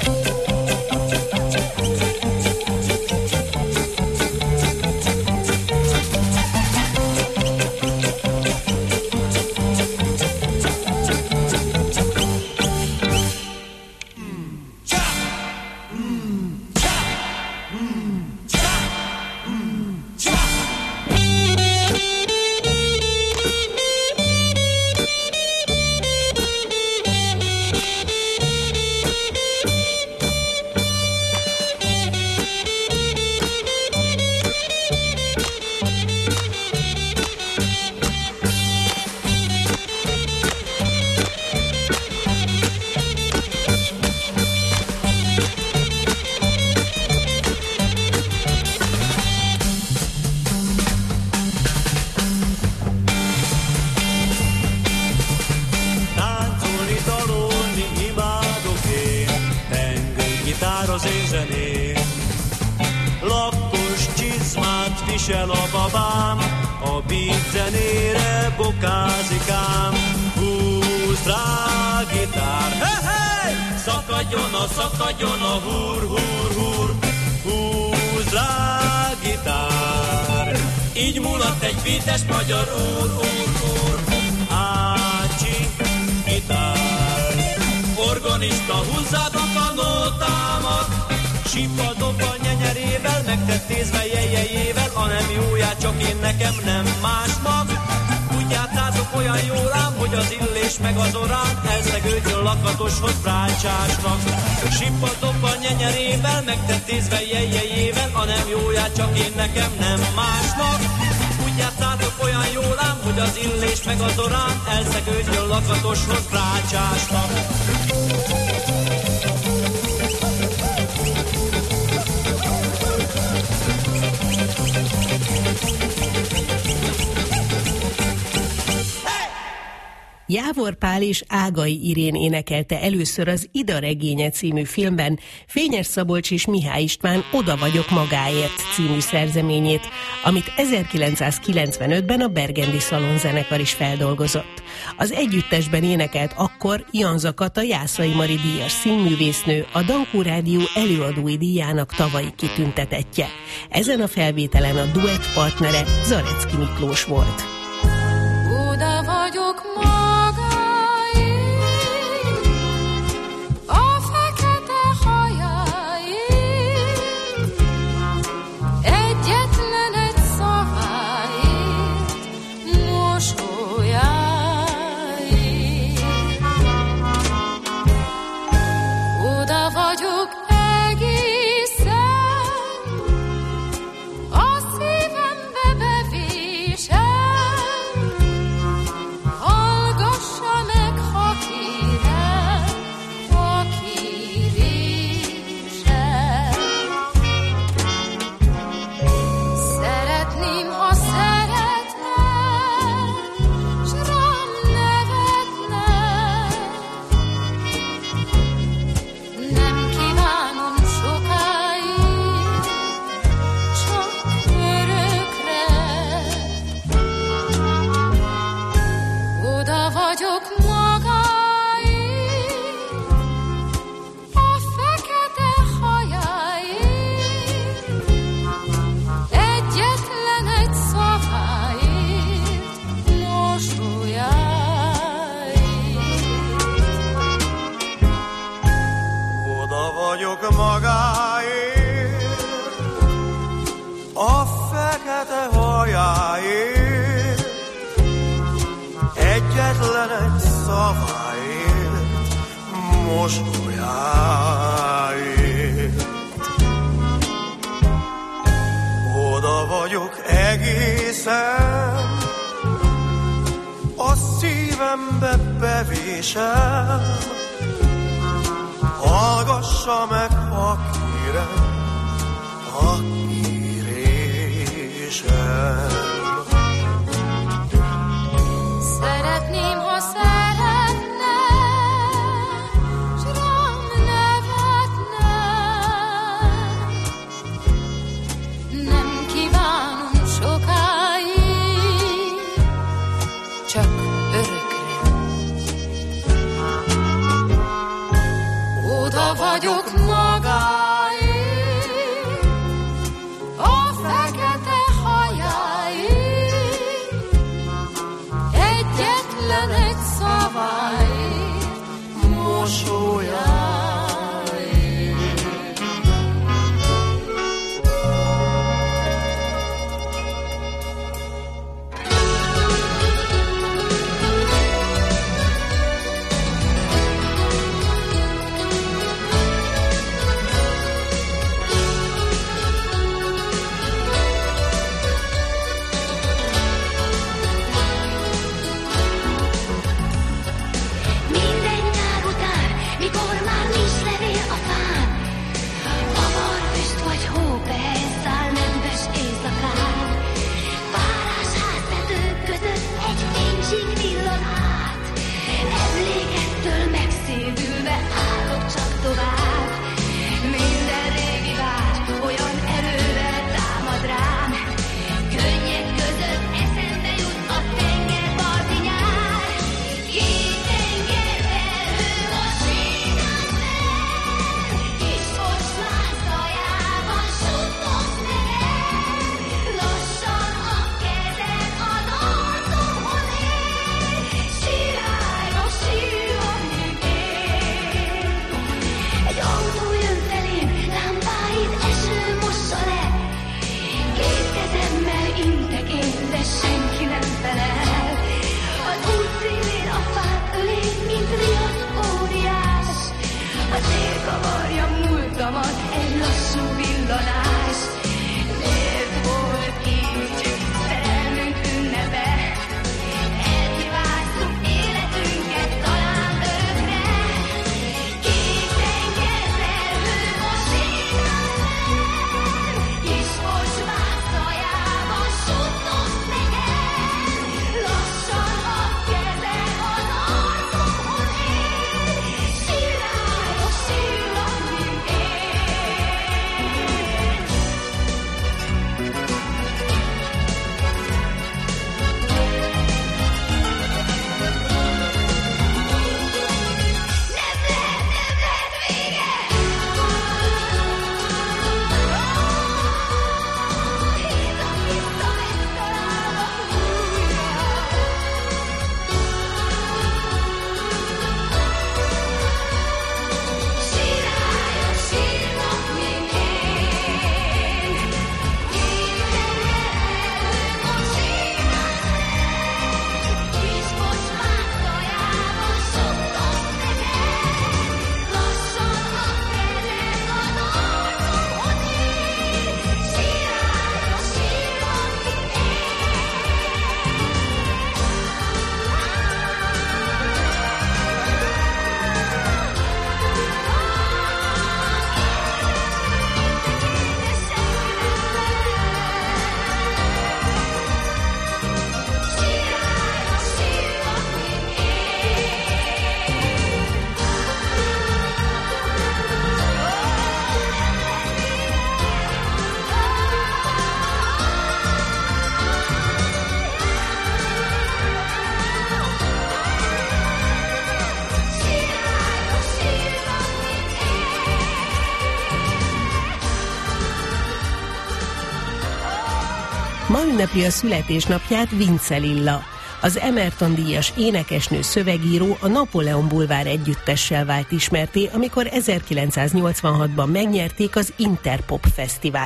Szakadjon a húr, húr, húr. Húzd rá gitár, így mulat egy beates magyar úr, úr, úr. Ácsi gitár, organista, húzzátok a nótámat. Sipa dobva nyenyerével, megtettézve jejjejével, a nem jóját csak én, nekem nem másnak. Úgy játszátok olyan jól ám, hogy az illés meg az orán elszegődjön lakatoshoz brácsásnak. Sipa dobva nyenyerével, megtettézve jejjejével, a nem jóját csak én, nekem nem másnak. Úgy játszátok olyan jól ám, hogy az illés meg az orán elszegődjön lakatoshoz brácsásnak. Jávor Pál és Ágai Irén énekelte először az Ida regénye című filmben Fényes Szabolcs és Mihály István Oda vagyok magáért című szerzeményét, amit 1995-ben a Bergendi Szalonzenekar is feldolgozott. Az együttesben énekelt akkor Janza Kata Jászai Mari díjas színművésznő, a Dankó Rádió előadói díjának tavalyi kitüntetettje. Ezen a felvételen a duett partnere Zarecki Miklós volt. Oda vagyok magáért, a fekete hajáért, egyetlen egy szaváért, mosolyáért. Oda vagyok egészen, a szívembe bevésem. Egyetlen egy szaváért, mosolyáért. Oda vagyok egészen, kevésem, hallgassa meg, ha kérem, a kérésem. Szeretném, ha szeretne, s rám nevetne. Nem kívánom sokáig, csak örökre. Oda vagyok magáig, a fekete hajáig, egyetlen egy szaváig, mosolyáig. Minden nyár után, mikor már nincs levél a fán, avar, füst vagy hó beszáll nedves éjszakán, párás háztetők között egy fénysík villan át, emlékettől megszédülve állok csak tovább. Minden régi vágy olyan erővel támad rám, könnyek között eszembe jut a tengerparti nyár. Kék tengerfelhő most sétál fel, kis kocsmás zajában suttog nekem, lassan a kezed az arcomhoz ér, sírálok, sírok, mint én. Egy autó jön felém, lámpáit eső mossa le, két kezemmel intek én, de senki nem felel. Az út szélén a fák ölé, mint riadt óriás, a szél kavarja múltamat, egy lassú villanás. Miért volt így szerelmünk ünnepe? Elhibáztuk életünket talán örökre. Kék tengerfelhő most sétál fel, kis kocsmás zajában suttog nekem, lassan a kezed az arcomhoz ér, sírálok, sírok, mint én. Nem lehet vége! Hívlak vissza, megtalálok újra. Sírálok, sírok, mint én. Kék tengerfelhő most sétál fel, kis kocsmás zajában suttog nekem, lassan a kezed az arcomhoz ér, sírálok, sírok, mint én. Sírálok, sírok, mint Ma ünnepli a születésnapját Vince Lilla. Az Emerton díjas énekesnő szövegíró a Napóleon Bulvár együttessel vált ismertté, amikor 1986-ban megnyerték az Interpop Fesztivált.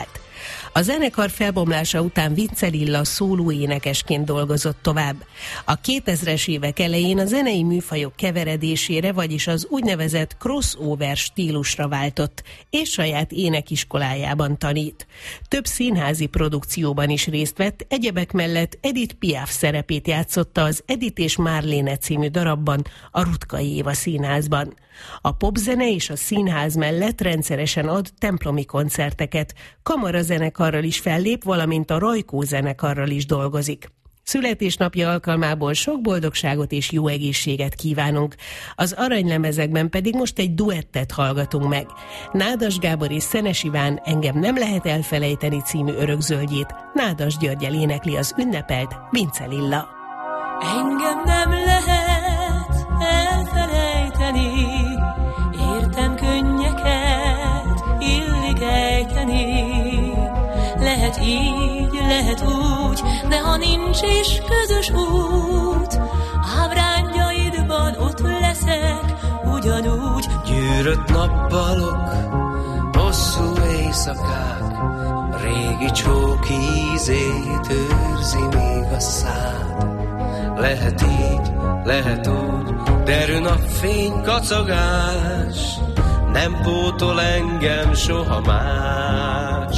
A zenekar felbomlása után Vince Lilla szólóénekesként dolgozott tovább. A 2000-es évek elején a zenei műfajok keveredésére, vagyis az úgynevezett crossover stílusra váltott, és saját énekiskolájában tanít. Több színházi produkcióban is részt vett, egyebek mellett Edith Piaf szerepét játszotta az Edith és Marlene című darabban, a Rutkai Éva Színházban. A popzene és a színház mellett rendszeresen ad templomi koncerteket, kamarazenekarral is fellép, valamint a Rajkó zenekarral is dolgozik. Születésnapja alkalmából sok boldogságot és jó egészséget kívánunk. Az aranylemezekben pedig most egy duettet hallgatunk meg. Nádas Gábor és Szenes Iván Engem nem lehet elfelejteni című örökzöldjét Nádas Györgyel énekli az ünnepelt Vince Lilla. Engem nem lehet elfelejteni, értem könnyeket illik ejteni. Lehet így, lehet úgy, de ha nincs is közös út, ábrányjaidban ott leszek ugyanúgy. Gyűrött nappalok, hosszú éjszakák, régi csók ízét őrzi még a szád. Lehet így, lehet úgy, derű napfény kacagás, nem pótol engem soha más.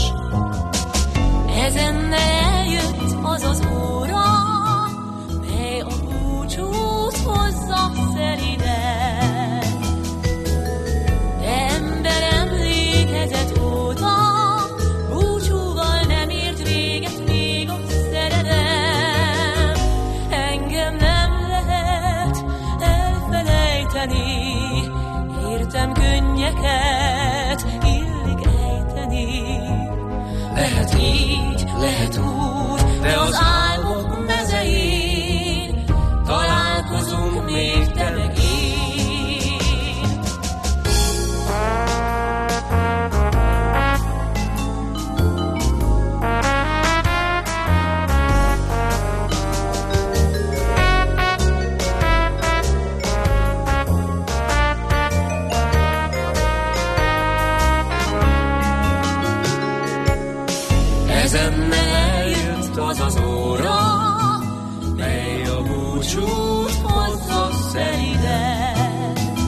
Ezen eljött az az óra, mely a búcsút hozza szeriden. De ember emlékezet óta búcsúval nem ért véget még a szerelem. Engem nem lehet elfelejteni, értem könnyeket illik ejteni. Lehet így, lehet úgy, de az álmok mezein találkozunk még te meg én. Ezen eljött az az óra, mely a búcsút hozza szeriden.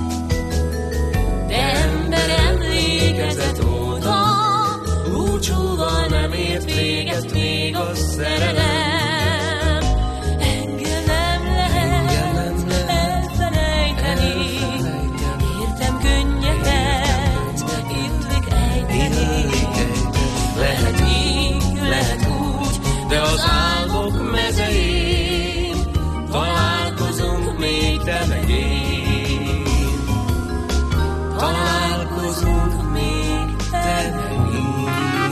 De ember emlékezet óta búcsúval nem ért véget még a szerelem. Engem nem lehet elfelejteni, értem könnyeket illik ejteni. Lehet így, lehet úgy, de az álmok mezein találkozunk még te meg én. Találkozunk még te meg én.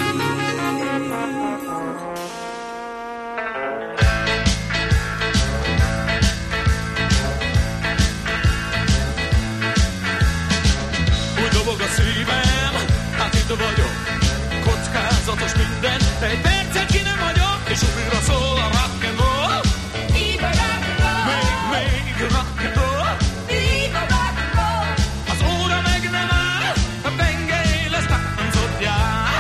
Úgy dobog a szívem, hát itt vagyok. Kockázatos minden, de egy percet ki nem hagyok, és újra szól a rock'n'roll. Viva rock'n'roll! Még rock'n'roll. Viva rock'n'roll! Az óra meg nem áll, a penge éles táncottjál.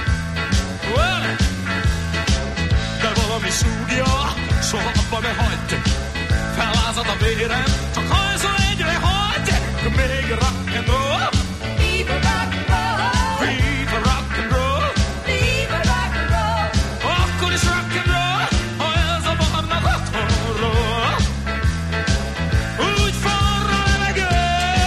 De valami súgja, soha abba ne hagyd. Fellázad a vérem, csak hajszol egyre hagy. Még rock'n'roll. Viva rock'n'roll! Viva rock'n'roll. Viva rock'n'roll! Akkor is rock'n'roll, ha elzavarnak otthonról. Úgy forr a levegő,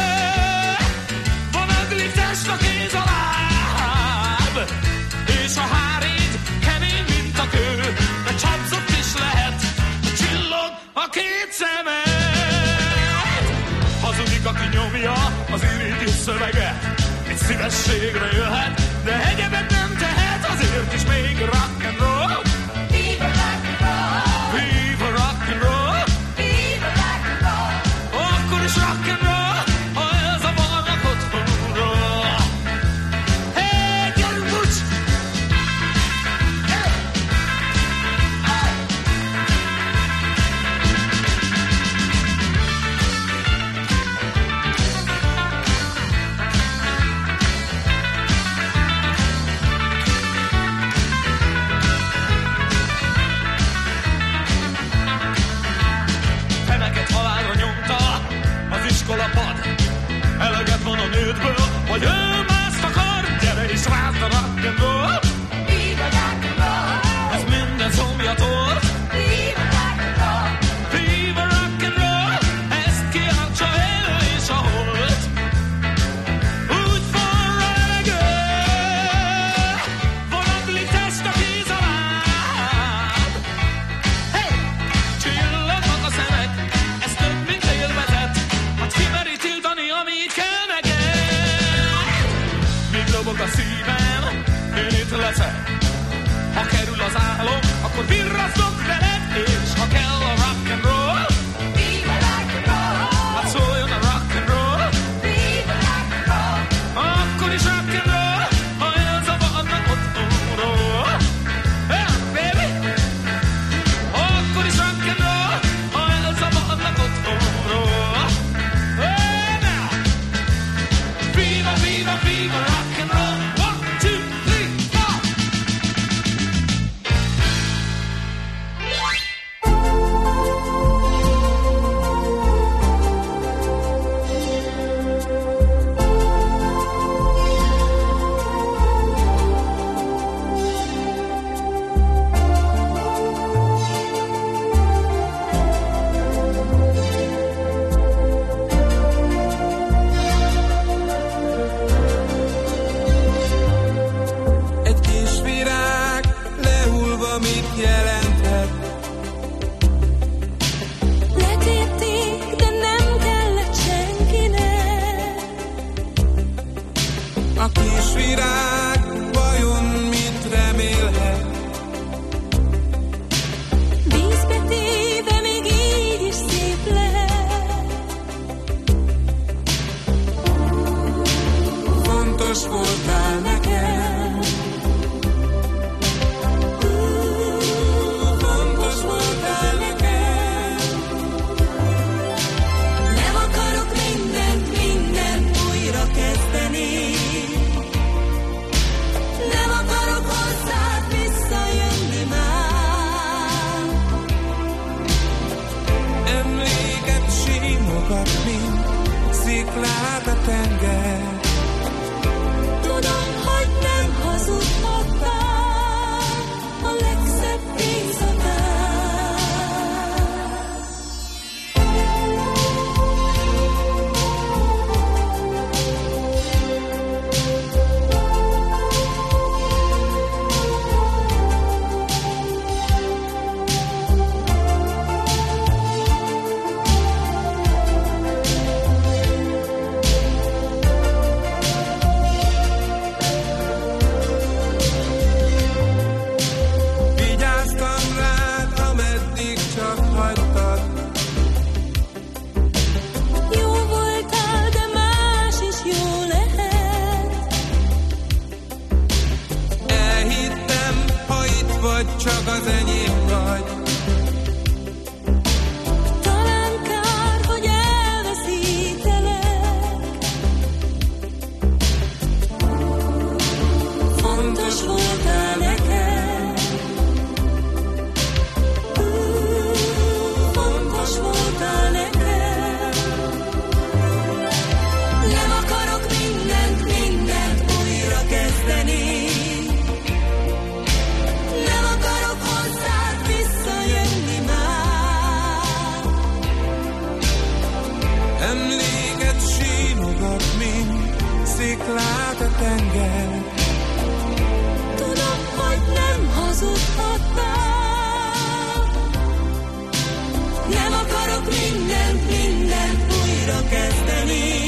vonaglik test a kéz a láb, és a hárít kemény, mint a kő, de csapzott is lehet, csillog a két szemed. Hazudik, aki nyomja az irigy szöveget, egy szívességre jöhet, de egyebet nem tehet, azért is még rock'n'roll. Viva rock'n'roll! Viva rock'n'roll. Viva rock'n'roll! Akkor is rock'n'roll, ha elzavarnak otthonról. Hey, gyerünk úgy! Ha kerül az álom, akkor virrazzok veled, és ha kell a rock and roll, Viva rock and roll, hát szóljon a rock and roll, viva rock and roll, akkor is rock and roll, ha elzavarnak otthonról. Yeah, baby! Akkor is rock and roll, ha elzavarnak otthonról. Oh, now! Viva, viva, viva rock and roll! 1, 2, 3, 4! Egy kis virág lehullva mit jelenthet? Letépték, de nem kellett senkinek. A kis virág vajon mit remélhet? Vízbe téve még így is szép lehet. Fontos voltál nekem, fontos voltál nekem. Nem akarok mindent újra kezdeni. Nem akarok hozzád visszajönni már. Emléket simogat, mint sziklát a tenger. Tudom, hogy nem hazudhattál a legszebb éjszakán. Vigyáztam rád, ameddig csak hagytad. Jó voltál, de más is jó lehet. Elhittem, ha itt vagy, csak az enyém vagy. Talán kár, hogy elveszítelek. Fontos voltál nekem. Fontos voltál nekem. Nem akarok mindent újra kezdeni. Nem akarok hozzád visszajönni már. Emléket simogat, mint sziklát a tenger. Tudom, hogy nem hazudhattál. Nem akarok mindent újra kezdeni.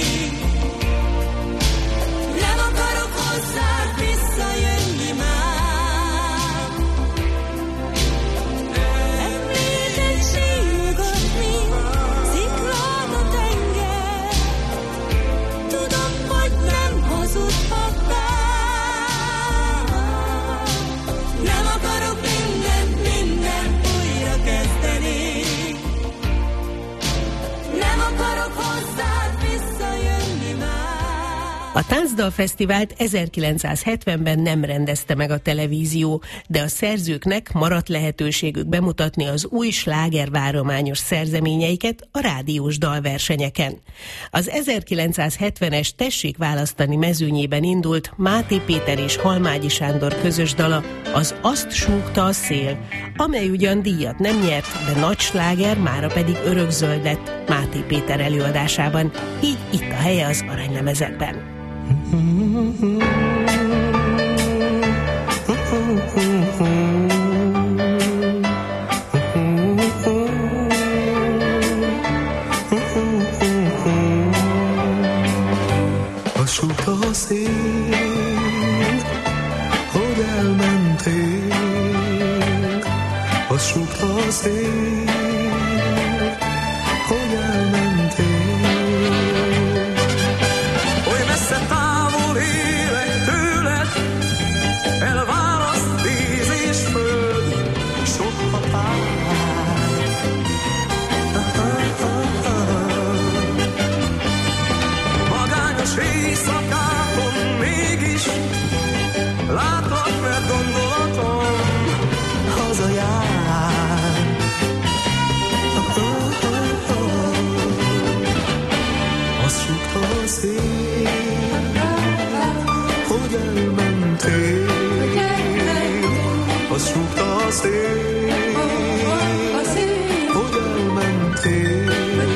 Nem akarok hozzád visszajönni már. Emléket simogat, mint sziklát a tenger. Tudom, hogy nem hazudhattál. Nem akarok mindent újra kezdeni. Nem akarok hozzád visszajönni már. A Táncdalfesztivált 1970-ben nem rendezte meg a televízió, de a szerzőknek maradt lehetőségük bemutatni az új slágervárományos szerzeményeiket a rádiós dalversenyeken. Az 1970-es Tessék választani mezőnyében indult Máté Péter és Halmágyi Sándor közös dala, az Azt súgta a szél, amely ugyan díjat nem nyert, de nagy sláger, mára pedig örökzöld lett Máté Péter előadásában, így itt a helye az aranylemezekben. Azt súgta a szél, hogy elmentél, azt súgta a szél, hogy elmentél. Oly messze távol élek tőled, elválaszt víz és föld, sok határ. Magányos éjszakákon mégis látlak, mert gondolatom hazajár. Azt súgta a szél, hogy elmentél. Azt súgta a szél, hogy elmentél.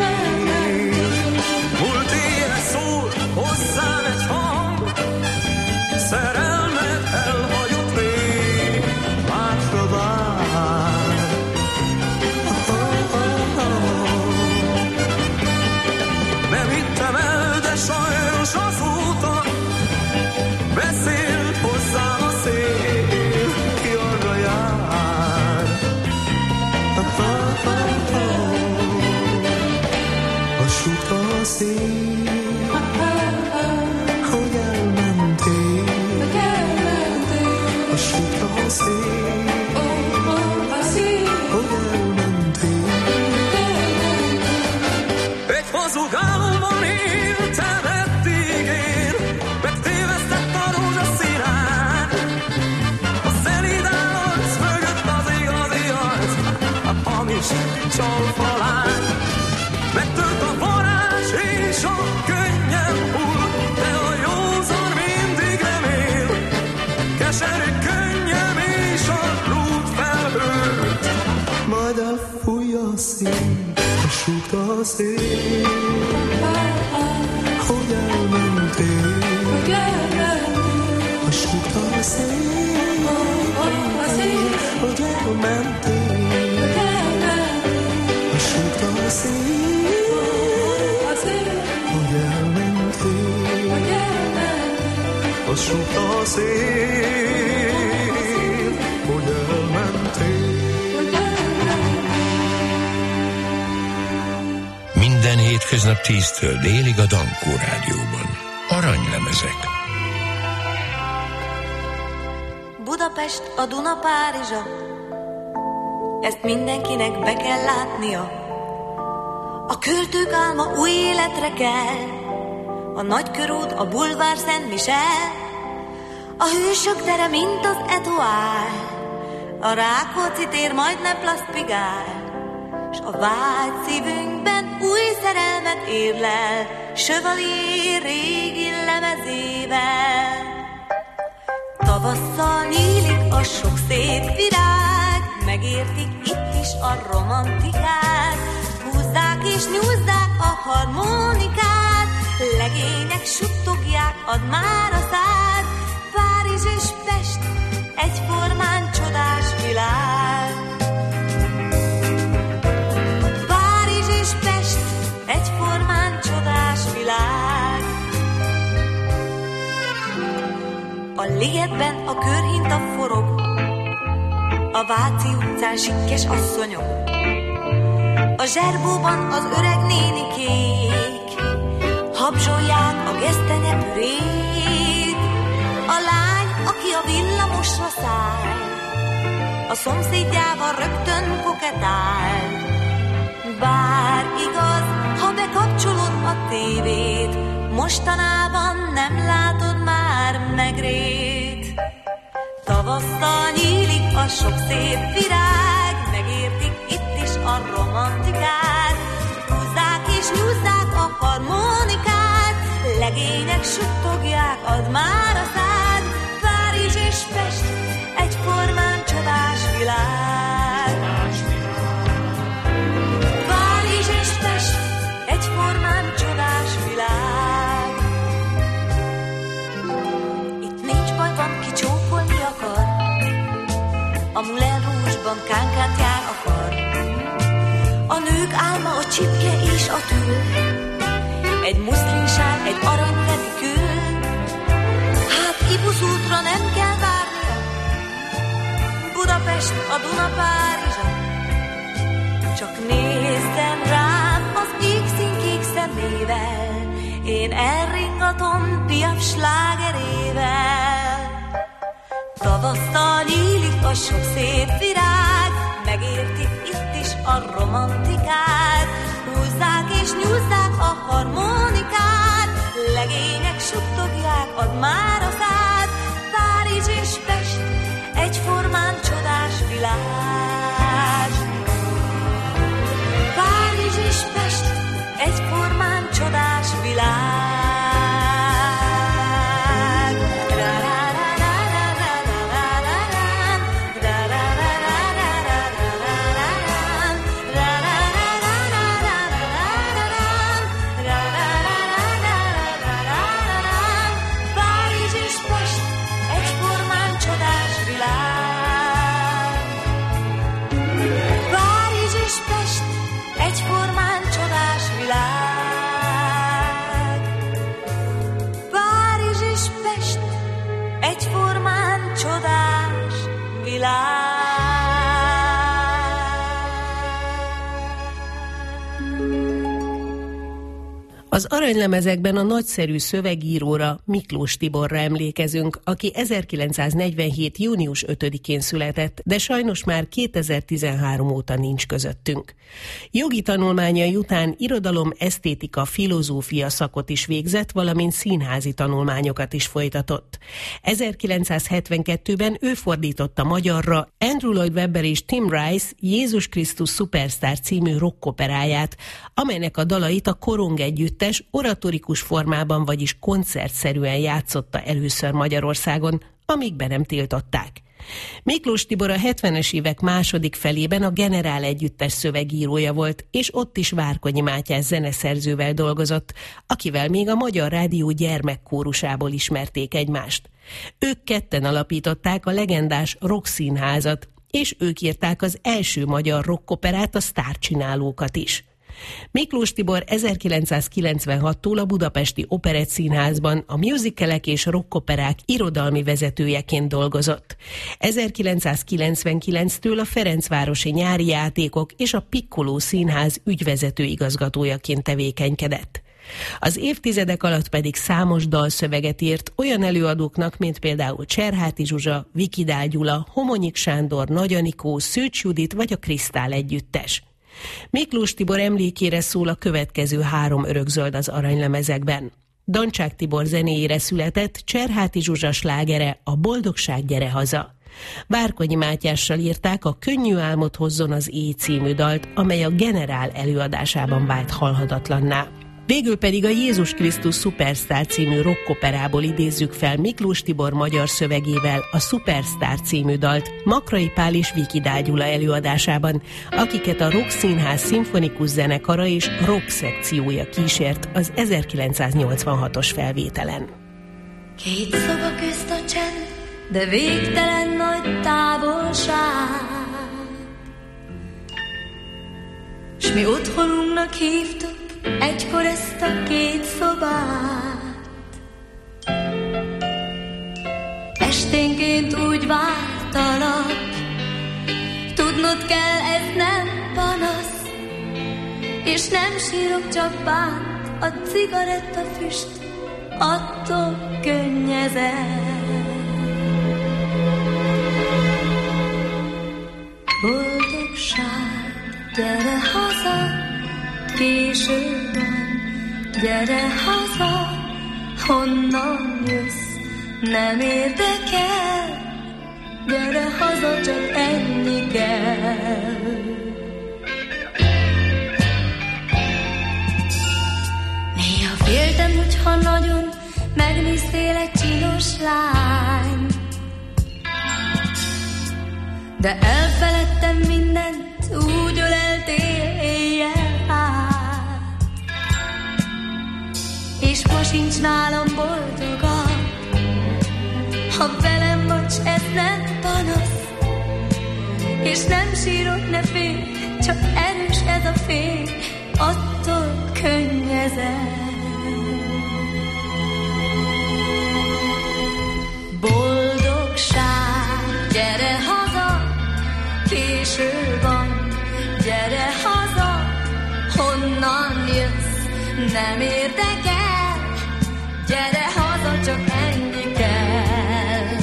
Múlt éve szól hozzám egy hang, szerelmet elhagyott rég, másra vár. Nem hittem el, de sajnos azóta beszélt hozzám a szél, ki arra jár. Azt súgta a szél, hogy elmentél. Azt súgta a szél, hogy elmentél. Egy hazug álomban éltem eddig én, megtévesztett a rózsaszínán. A szelíd állarc mögött az igazi arc, a hamis csalfalán. Megtört a varázs és a könnyem hull, de a józan mindig remél. Keserű könnyem és a lúd felhőt, majd elfújja a szín. Azt súgta a szél, hogy elmentél. Azt súgta a szél, hogy elmentél. Azt súgta a szél, hogy elmentél. Azt súgta a szél, hogy elmentél. Minden hétköznap 10-től délig a Dankó Rádióban. Aranylemezek. Budapest a Duna Párizsa, ezt mindenkinek be kell látnia. A költők álma új életre kell, a Nagykörút, a Bulvár Szent Michel, a hősök tere, mint az Etoile, a Rákóczi tér majdnem plasztpigál, s a vágy szívünkben új szerelmet érlel, Chevalier régi lemezével. Tavasszal nyílik a sok szép virág, megértik itt is a romantikát, húzzák és nyúzzák a harmonikát, legények suttogják, ad már a szád, Párizs és Pest egyformán csodás világ. Párizs és Pest egyformán csodás világ. A ligetben a körhinta forog, a Váci utcán sikkes asszonyok, a zserbóban az öreg nénikék habzsolják a gesztenyepürét. A lány, aki a villamosra száll, a szomszédjával rögtön koketál. Bár igaz, ha bekapcsolod a tévét, mostanában nem látod már megrét. Tavasszal nyílik a sok szép virág, megértik itt is a romantikát, húzzák és nyúzzák a harmonikát, legények suttogják, ad már a szád, Párizs és Pest egyformán csodás világ. Párizs és Pest egyformán csodás világ. Itt nincs baj, van ki csókolni akar, a Moulin Rouge-ban kánkát jár a far. A nők álma a csipke és a tül, egy muszlinsár, egy aranyretikül. Hát Ibusz útra nem kell várnia, Budapest Budapest, a Duna Párizsa. Csak nézzen rám az égszínkék szemével, én elringatom Piaf slágerével. Tavasztal nyílik a sok szép virág, megértik itt is a romantikát. Húzzák és nyúzzák a harmonikát, legények suttogják, ad már a szád. Párizs és Pest, egyformán csodás világ. Párizs és Pest, egyformán csodás világ. Az aranylemezekben a nagyszerű szövegíróra, Miklós Tiborra emlékezünk, aki 1947. június 5-én született, de sajnos már 2013 óta nincs közöttünk. Jogi tanulmányai után irodalom, esztétika, filozófia szakot is végzett, valamint színházi tanulmányokat is folytatott. 1972-ben ő fordította magyarra Andrew Lloyd Webber és Tim Rice Jézus Krisztus Superstar című rockoperáját, amelynek a dalait a Korong együttes oratorikus formában, vagyis koncertszerűen játszotta először Magyarországon, amíg be nem tiltották. Miklós Tibor a 70-es évek második felében a Generál együttes szövegírója volt, és ott is Várkonyi Mátyás zeneszerzővel dolgozott, akivel még a Magyar Rádió gyermekkórusából ismerték egymást. Ők ketten alapították a legendás Rockszínházat, és ők írták az első magyar rockoperát, a Sztárcsinálókat is. Miklós Tibor 1996-tól a Budapesti Operettszínházban a musicalek és rockoperák irodalmi vezetőjeként dolgozott. 1999-től a Ferencvárosi Nyári Játékok és a Piccoló Színház ügyvezető igazgatójaként tevékenykedett. Az évtizedek alatt pedig számos dalszöveget írt olyan előadóknak, mint például Cserháti Zsuzsa, Vikidál Gyula, Homonyik Sándor, Nagy Anikó, Szőcs Judit vagy a Krisztál együttes. Miklós Tibor emlékére szól a következő 3 örökzöld az aranylemezekben. Dancsák Tibor zenéjére született Cserháti Zsuzsa slágere, a Boldogság gyere haza. Várkonyi Mátyással írták a Könnyű álmot hozzon az éj című dalt, amely a Generál előadásában vált halhatatlanná. Végül pedig a Jézus Krisztus Superstar című rockoperából idézzük fel Miklós Tibor magyar szövegével a Superstar című dalt Makrai Pál és Vikidál Gyula előadásában, akiket a Rockszínház szimfonikus zenekara és rock szekciója kísért az 1986-os felvételen. Két szoba közt a csend, de végtelen nagy távolság, s mi otthonunknak hívtuk egykor ezt a két szobát. Esténként úgy vártalak, tudnod kell, ez nem panasz, és nem sírok, csak bánt a cigarettafüst, attól könnyezek. Boldogság, gyere haza, késő van, gyere haza, honnan jössz, nem érdekel, gyere haza, csak ennyi kell. Néha féltem, hogyha nagyon megnéztél egy csinos lány, de elfeledtem mindent, úgy öleltél éjjel át. És ma sincs nálam boldogabb, ha velem vagy, ez nem panasz. És nem sírok, ne félj, csak erős ez a fény, attól könnyezek. Boldogság, gyere haza, késő van, gyere haza, honnan jössz, nem érdekel, gyere haza, csak ennyi kell.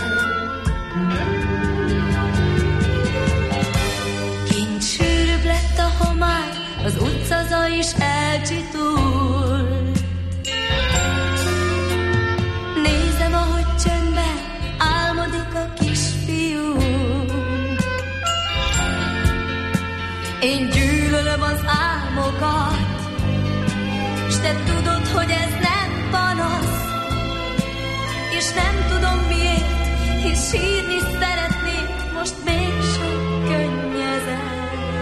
Kint sűrűbb lett a homály, az utcaza is elcsitul. Nézem, ahogy csöndben álmodik a kisfiú. Én gyűlölöm az álmokat, s te tudod, hogy ez nem panasz, és nem tudom miért, hisz sírni szeretnék, most még sok könnyezem.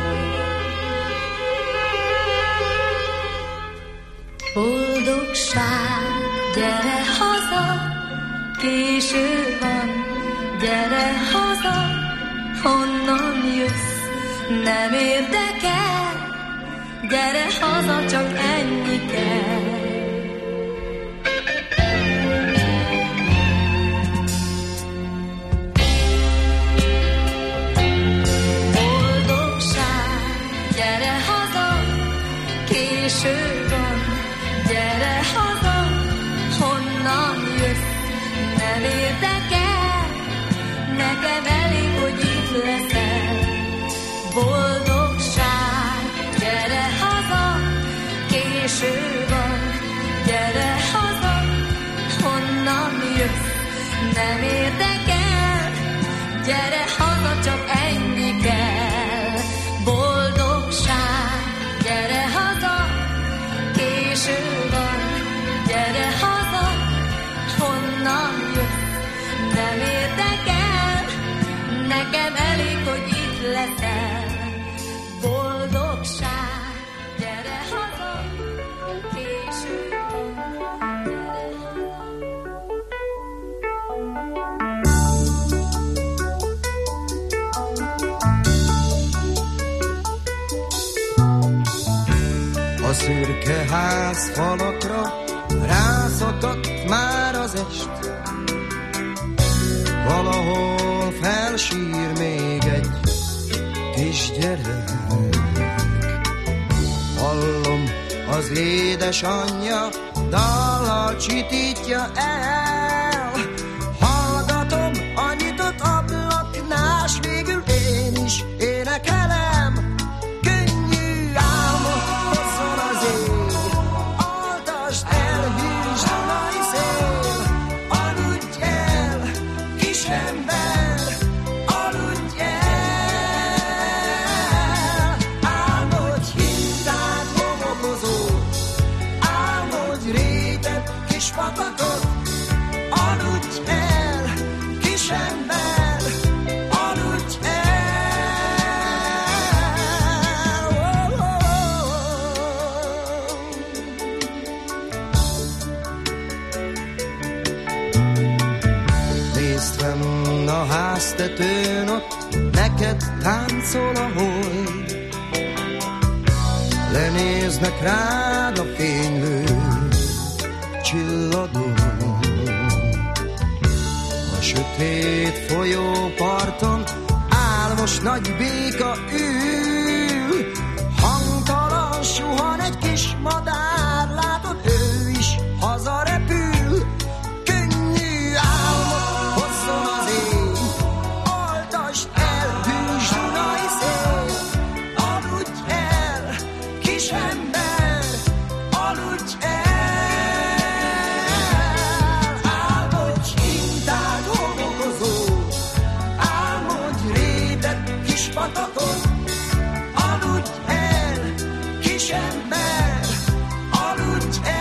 Boldogság, gyere haza, késő van, gyere haza, honnan jössz, nem érdekel, gyere haza, csak ennyi kell. Boldogság, gyere haza, késő van, gyere haza, honnan jössz, nem érdekel, nekem elég, hogy itt leszel. Boldogság, gyere haza, késő van, gyere haza, honnan jössz, nem érdekel, gyere haza, csak ennyi kell. Boldogság, gyere haza, késő van, gyere haza, honnan jössz, nem érdekel, nekem elég, hogy itt leszel. Boldogság, gyere haza, késő van, gyere A szürke ház falakra rászakadt már az est, valahol felsír még egy kisgyerek. Hallom, az édesanyja dallal csitítja el. Hallgatom a nyitott ablaknál, s végül én is énekelem. Könnyű álmot hozzon az ég, altasd el, hűs Dunai szél. Aludj el, kisember, aludj el. Álmodj hintát, homokozót, álmodj rétet, kis patakot. Aludj el, kisember, aludj el. Oh, oh, oh. Nézd fenn a háztetőn, ott neked táncol a hold. Lenéznek rád a fénylő csillagok. A sötét folyóparton álmos nagy béka ül. Hangtalan suhan egy kis madár, látod, ő is hazarepül. Könnyű álmot hozzon az ég, altasd el, hűs Dunai szél. Aludj el, kisember, aludj el. Álmodj hintát, homokozót, álmodj rétet, kis patakot. Aludj el, kisember, aludj el.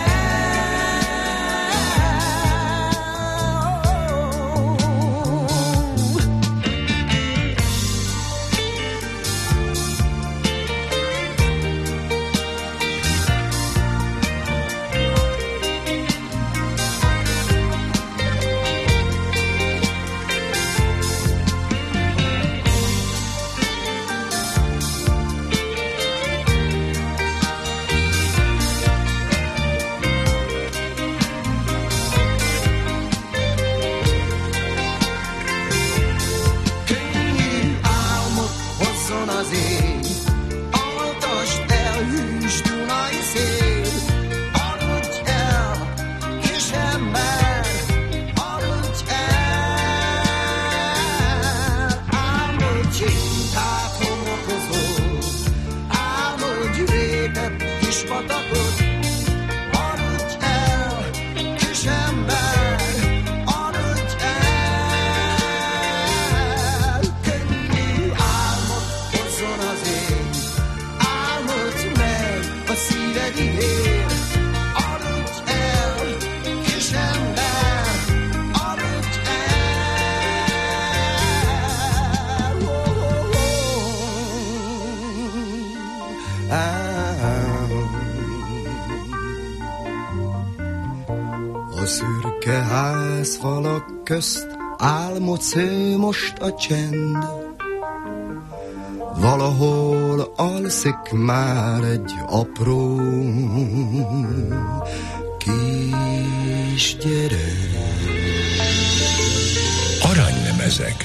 szürke házfalak közt álmodsz ő most a csend. Valahol alszik már egy apró kisgyerek. Aranylemezek.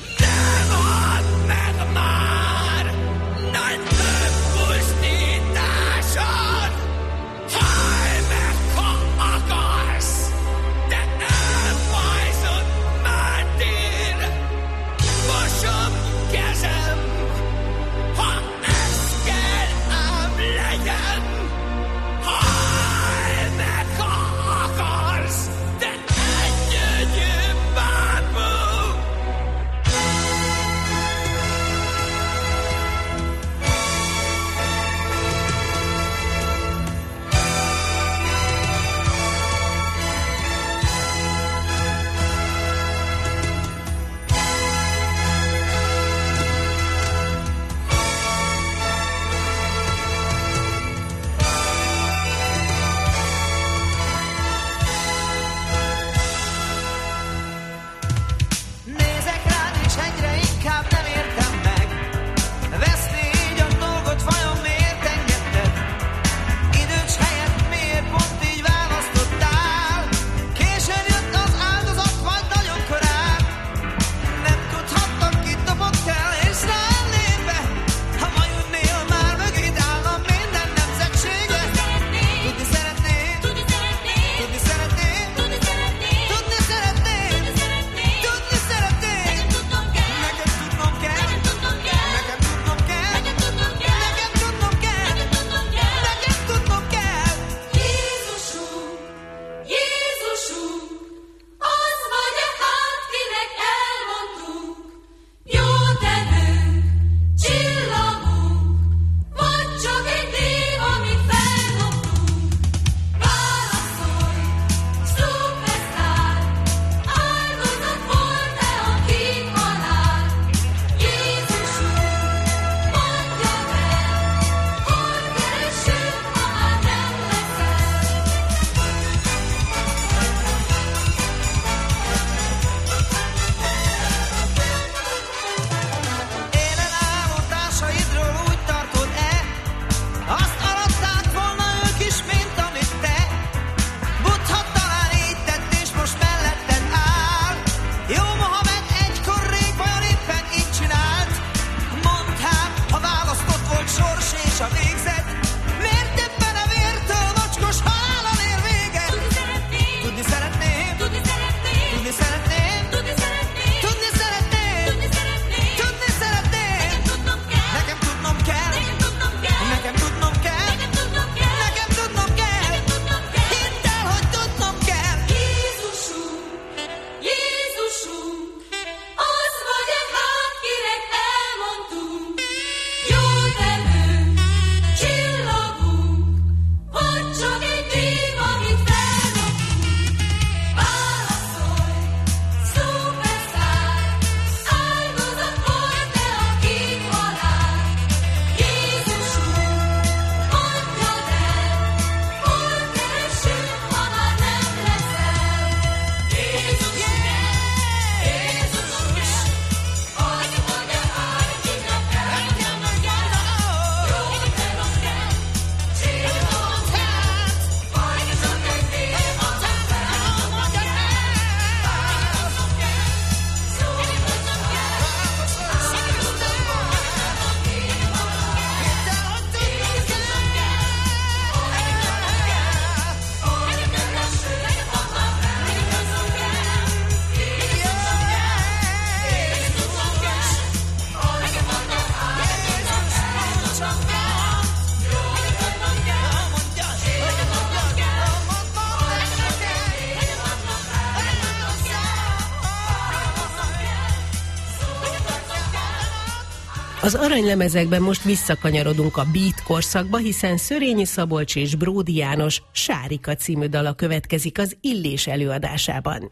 Az aranylemezekben most visszakanyarodunk a beat korszakba, hiszen Szörényi Szabolcs és Bródi János Sárika című dala következik az Illés előadásában.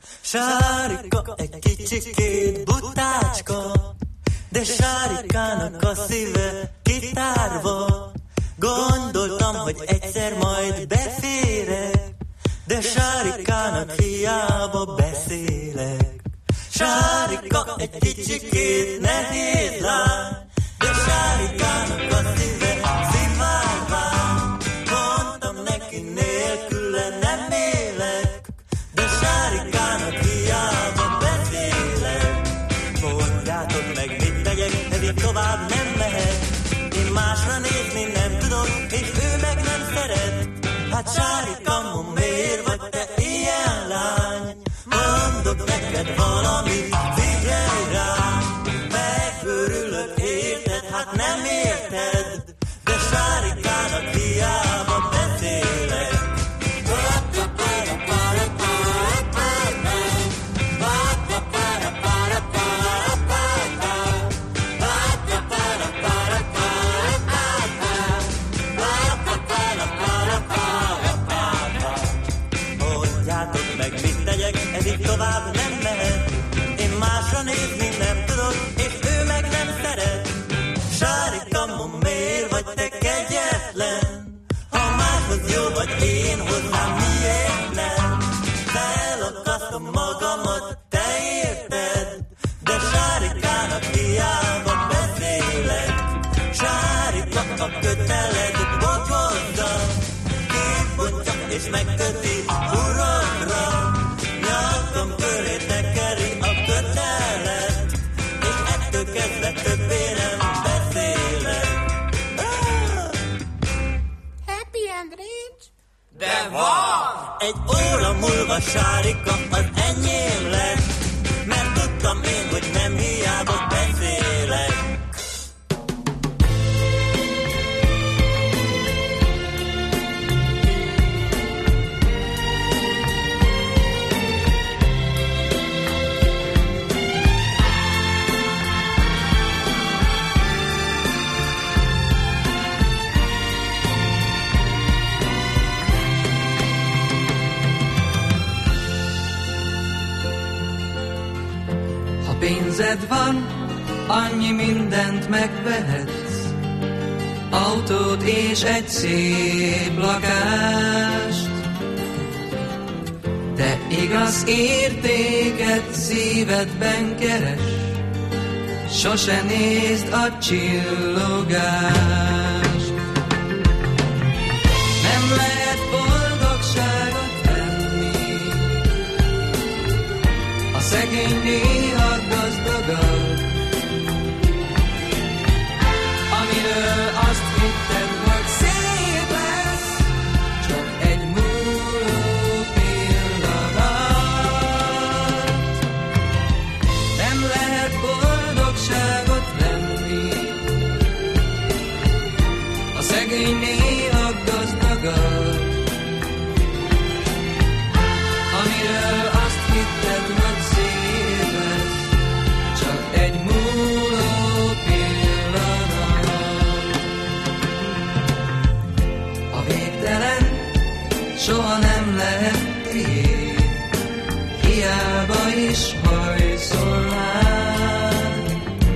Sárika, egy kicsikét butácska, de Sárikának a szíve kitárva. Gondoltam, hogy egyszer majd beférek, de Sárikának hiába beszélek. Sárika egy kicsikét nehéz lány, de Sárikának a szíve szivárvány. Mondtam neki, nélküle nem élek, de Sárikának hiába beszélek. Mondjátok meg, mit tegyek, ez így tovább nem mehet. Én másra nézni nem tudok, és ő meg nem szeret. Hát Sárika, miért vagy te ilyen lány? Mondok neked valamit, figyelj rám. Megörülök, érted? Hát nem érted, de Sárikának hiába beszélek. Mondjátok meg, mit tegyek, ez így tovább nem mehet. Én másra nézni nem tudok, és ő meg nem szeret. Sárika, miért vagy te kegyetlen? Ha máshoz jó vagy, én hozzám miért nem? Felakasztom magamat, te érted? De Sárikának hiába beszélek. Sárika a köteled bogyozza, kibontja és megköti urakra. Nyakam köré tekeri a kötelet, és ettől kezdve többé nem beszélek. Happy and rich? De van! Egy óra múlva Sárika az enyém lesz, mert tudtam én, hogy nem hiába beszélek. Pénzed van, annyi mindent megvehetsz, autót és egy szép lakást, de igaz értéket szívedben keres, sose nézd a csillogást. Nem lehet boldogságot venni, a szegény néha gazdagabb, amiről azt hitted, hogy szép lesz, csak egy múló pillanat. Nem lehet boldogságot venni, a szegény néha gazdagabb, amiről azt hitted, hogy szép lesz, csak egy múló pillanat. A végtelen soha nem lehet tiéd, hiába is hajszol rád.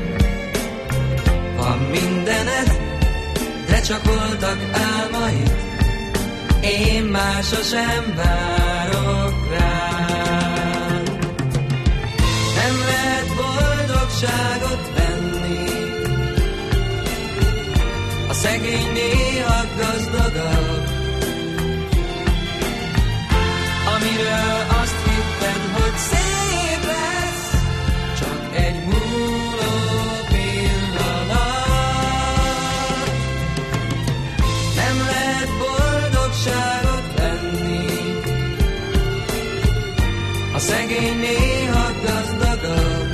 Van mindened, de csak voltak álmaid, én már sosem várok rád. Nem lehet boldogságot venni, a szegény néha gazdagabb, amiről azt hitted, hogy szép lesz, csak egy múló pillanat. Nem lehet boldogságot venni, a szegény néha gazdagabb,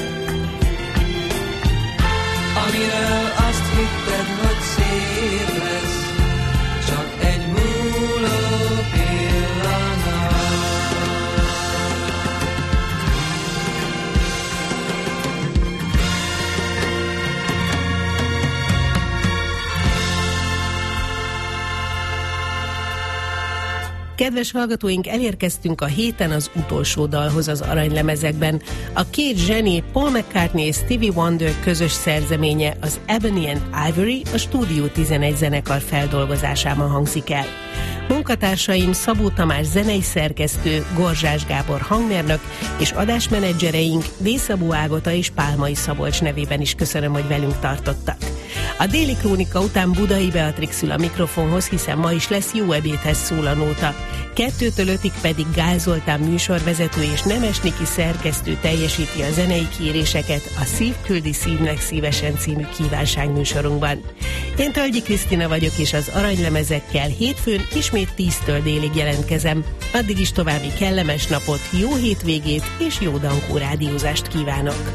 amiről azt hitted, hogy szép lesz, csak egy múló pillanat. Kedves hallgatóink, elérkeztünk a héten az utolsó dalhoz az aranylemezekben. A két zseni, Paul McCartney és Stevie Wonder közös szerzeménye, az Ebony and Ivory, a Stúdió 11 zenekar feldolgozásában hangzik el. Munkatársaim Szabó Tamás zenei szerkesztő, Gorzsás Gábor hangmérnök és adásmenedzsereink Dészabó Ágota és Pálmai Szabolcs nevében is köszönöm, hogy velünk tartottak. A déli krónika után Budai Beatrix ül a mikrofonhoz, hiszen ma is lesz Jó ebédhez szól a nóta. 2-től 5-ig pedig Gál Zoltán műsorvezető és Nemes Niki szerkesztő teljesíti a zenei kéréseket a Szív küldi szívnek szívesen című kívánságműsorunkban. Én Tölgyi Krisztina vagyok, és az aranylemezekkel hétfőn ismét 10-től délig jelentkezem. Addig is további kellemes napot, jó hétvégét és jó Dankó rádiózást kívánok!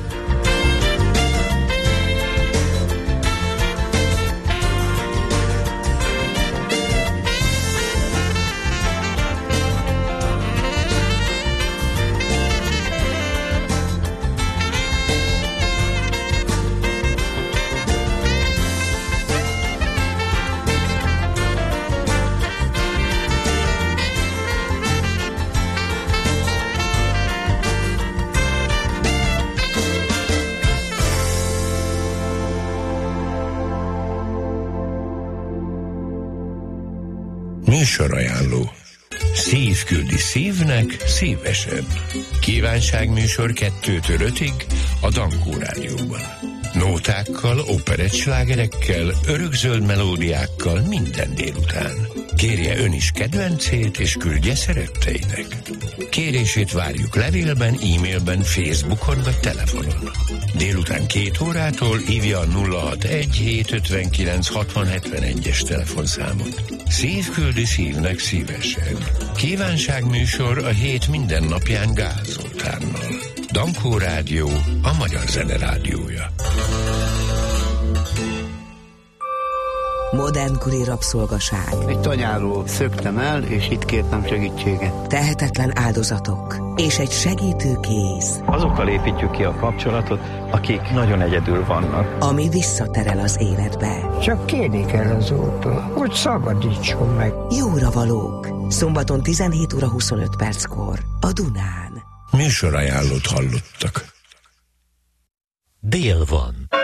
Műsorajánló. Szív küldi szívnek szívesen. Kívánságműsor 2-től 5-ig a Dankó rádióban. Nótákkal, operettslágerekkel, örökzöld melódiákkal minden délután. Kérje ön is kedvencét, és küldje szeretteinek. Kérését várjuk levélben, e-mailben, Facebookon vagy telefonon. Délután 2 órától hívja a 061-759-6071-es telefonszámot. Szív küldi szívnek szívesen. Kívánságműsor a hét minden napján Gál Zoltánnal. Dankó Rádió, a magyar zene rádiója. Modernkori rabszolgaság. Egy tanyáról szöktem el, és itt kértem segítséget. Tehetetlen áldozatok. És egy segítő kéz. Azokkal építjük ki a kapcsolatot, akik nagyon egyedül vannak. Ami visszaterel az életbe. Csak kérni kell az Úrtól, hogy szabadítson meg. Jóra valók. Szombaton 17 óra 25 perckor. A Dunán. Műsorajánlót hallottak. Dél van.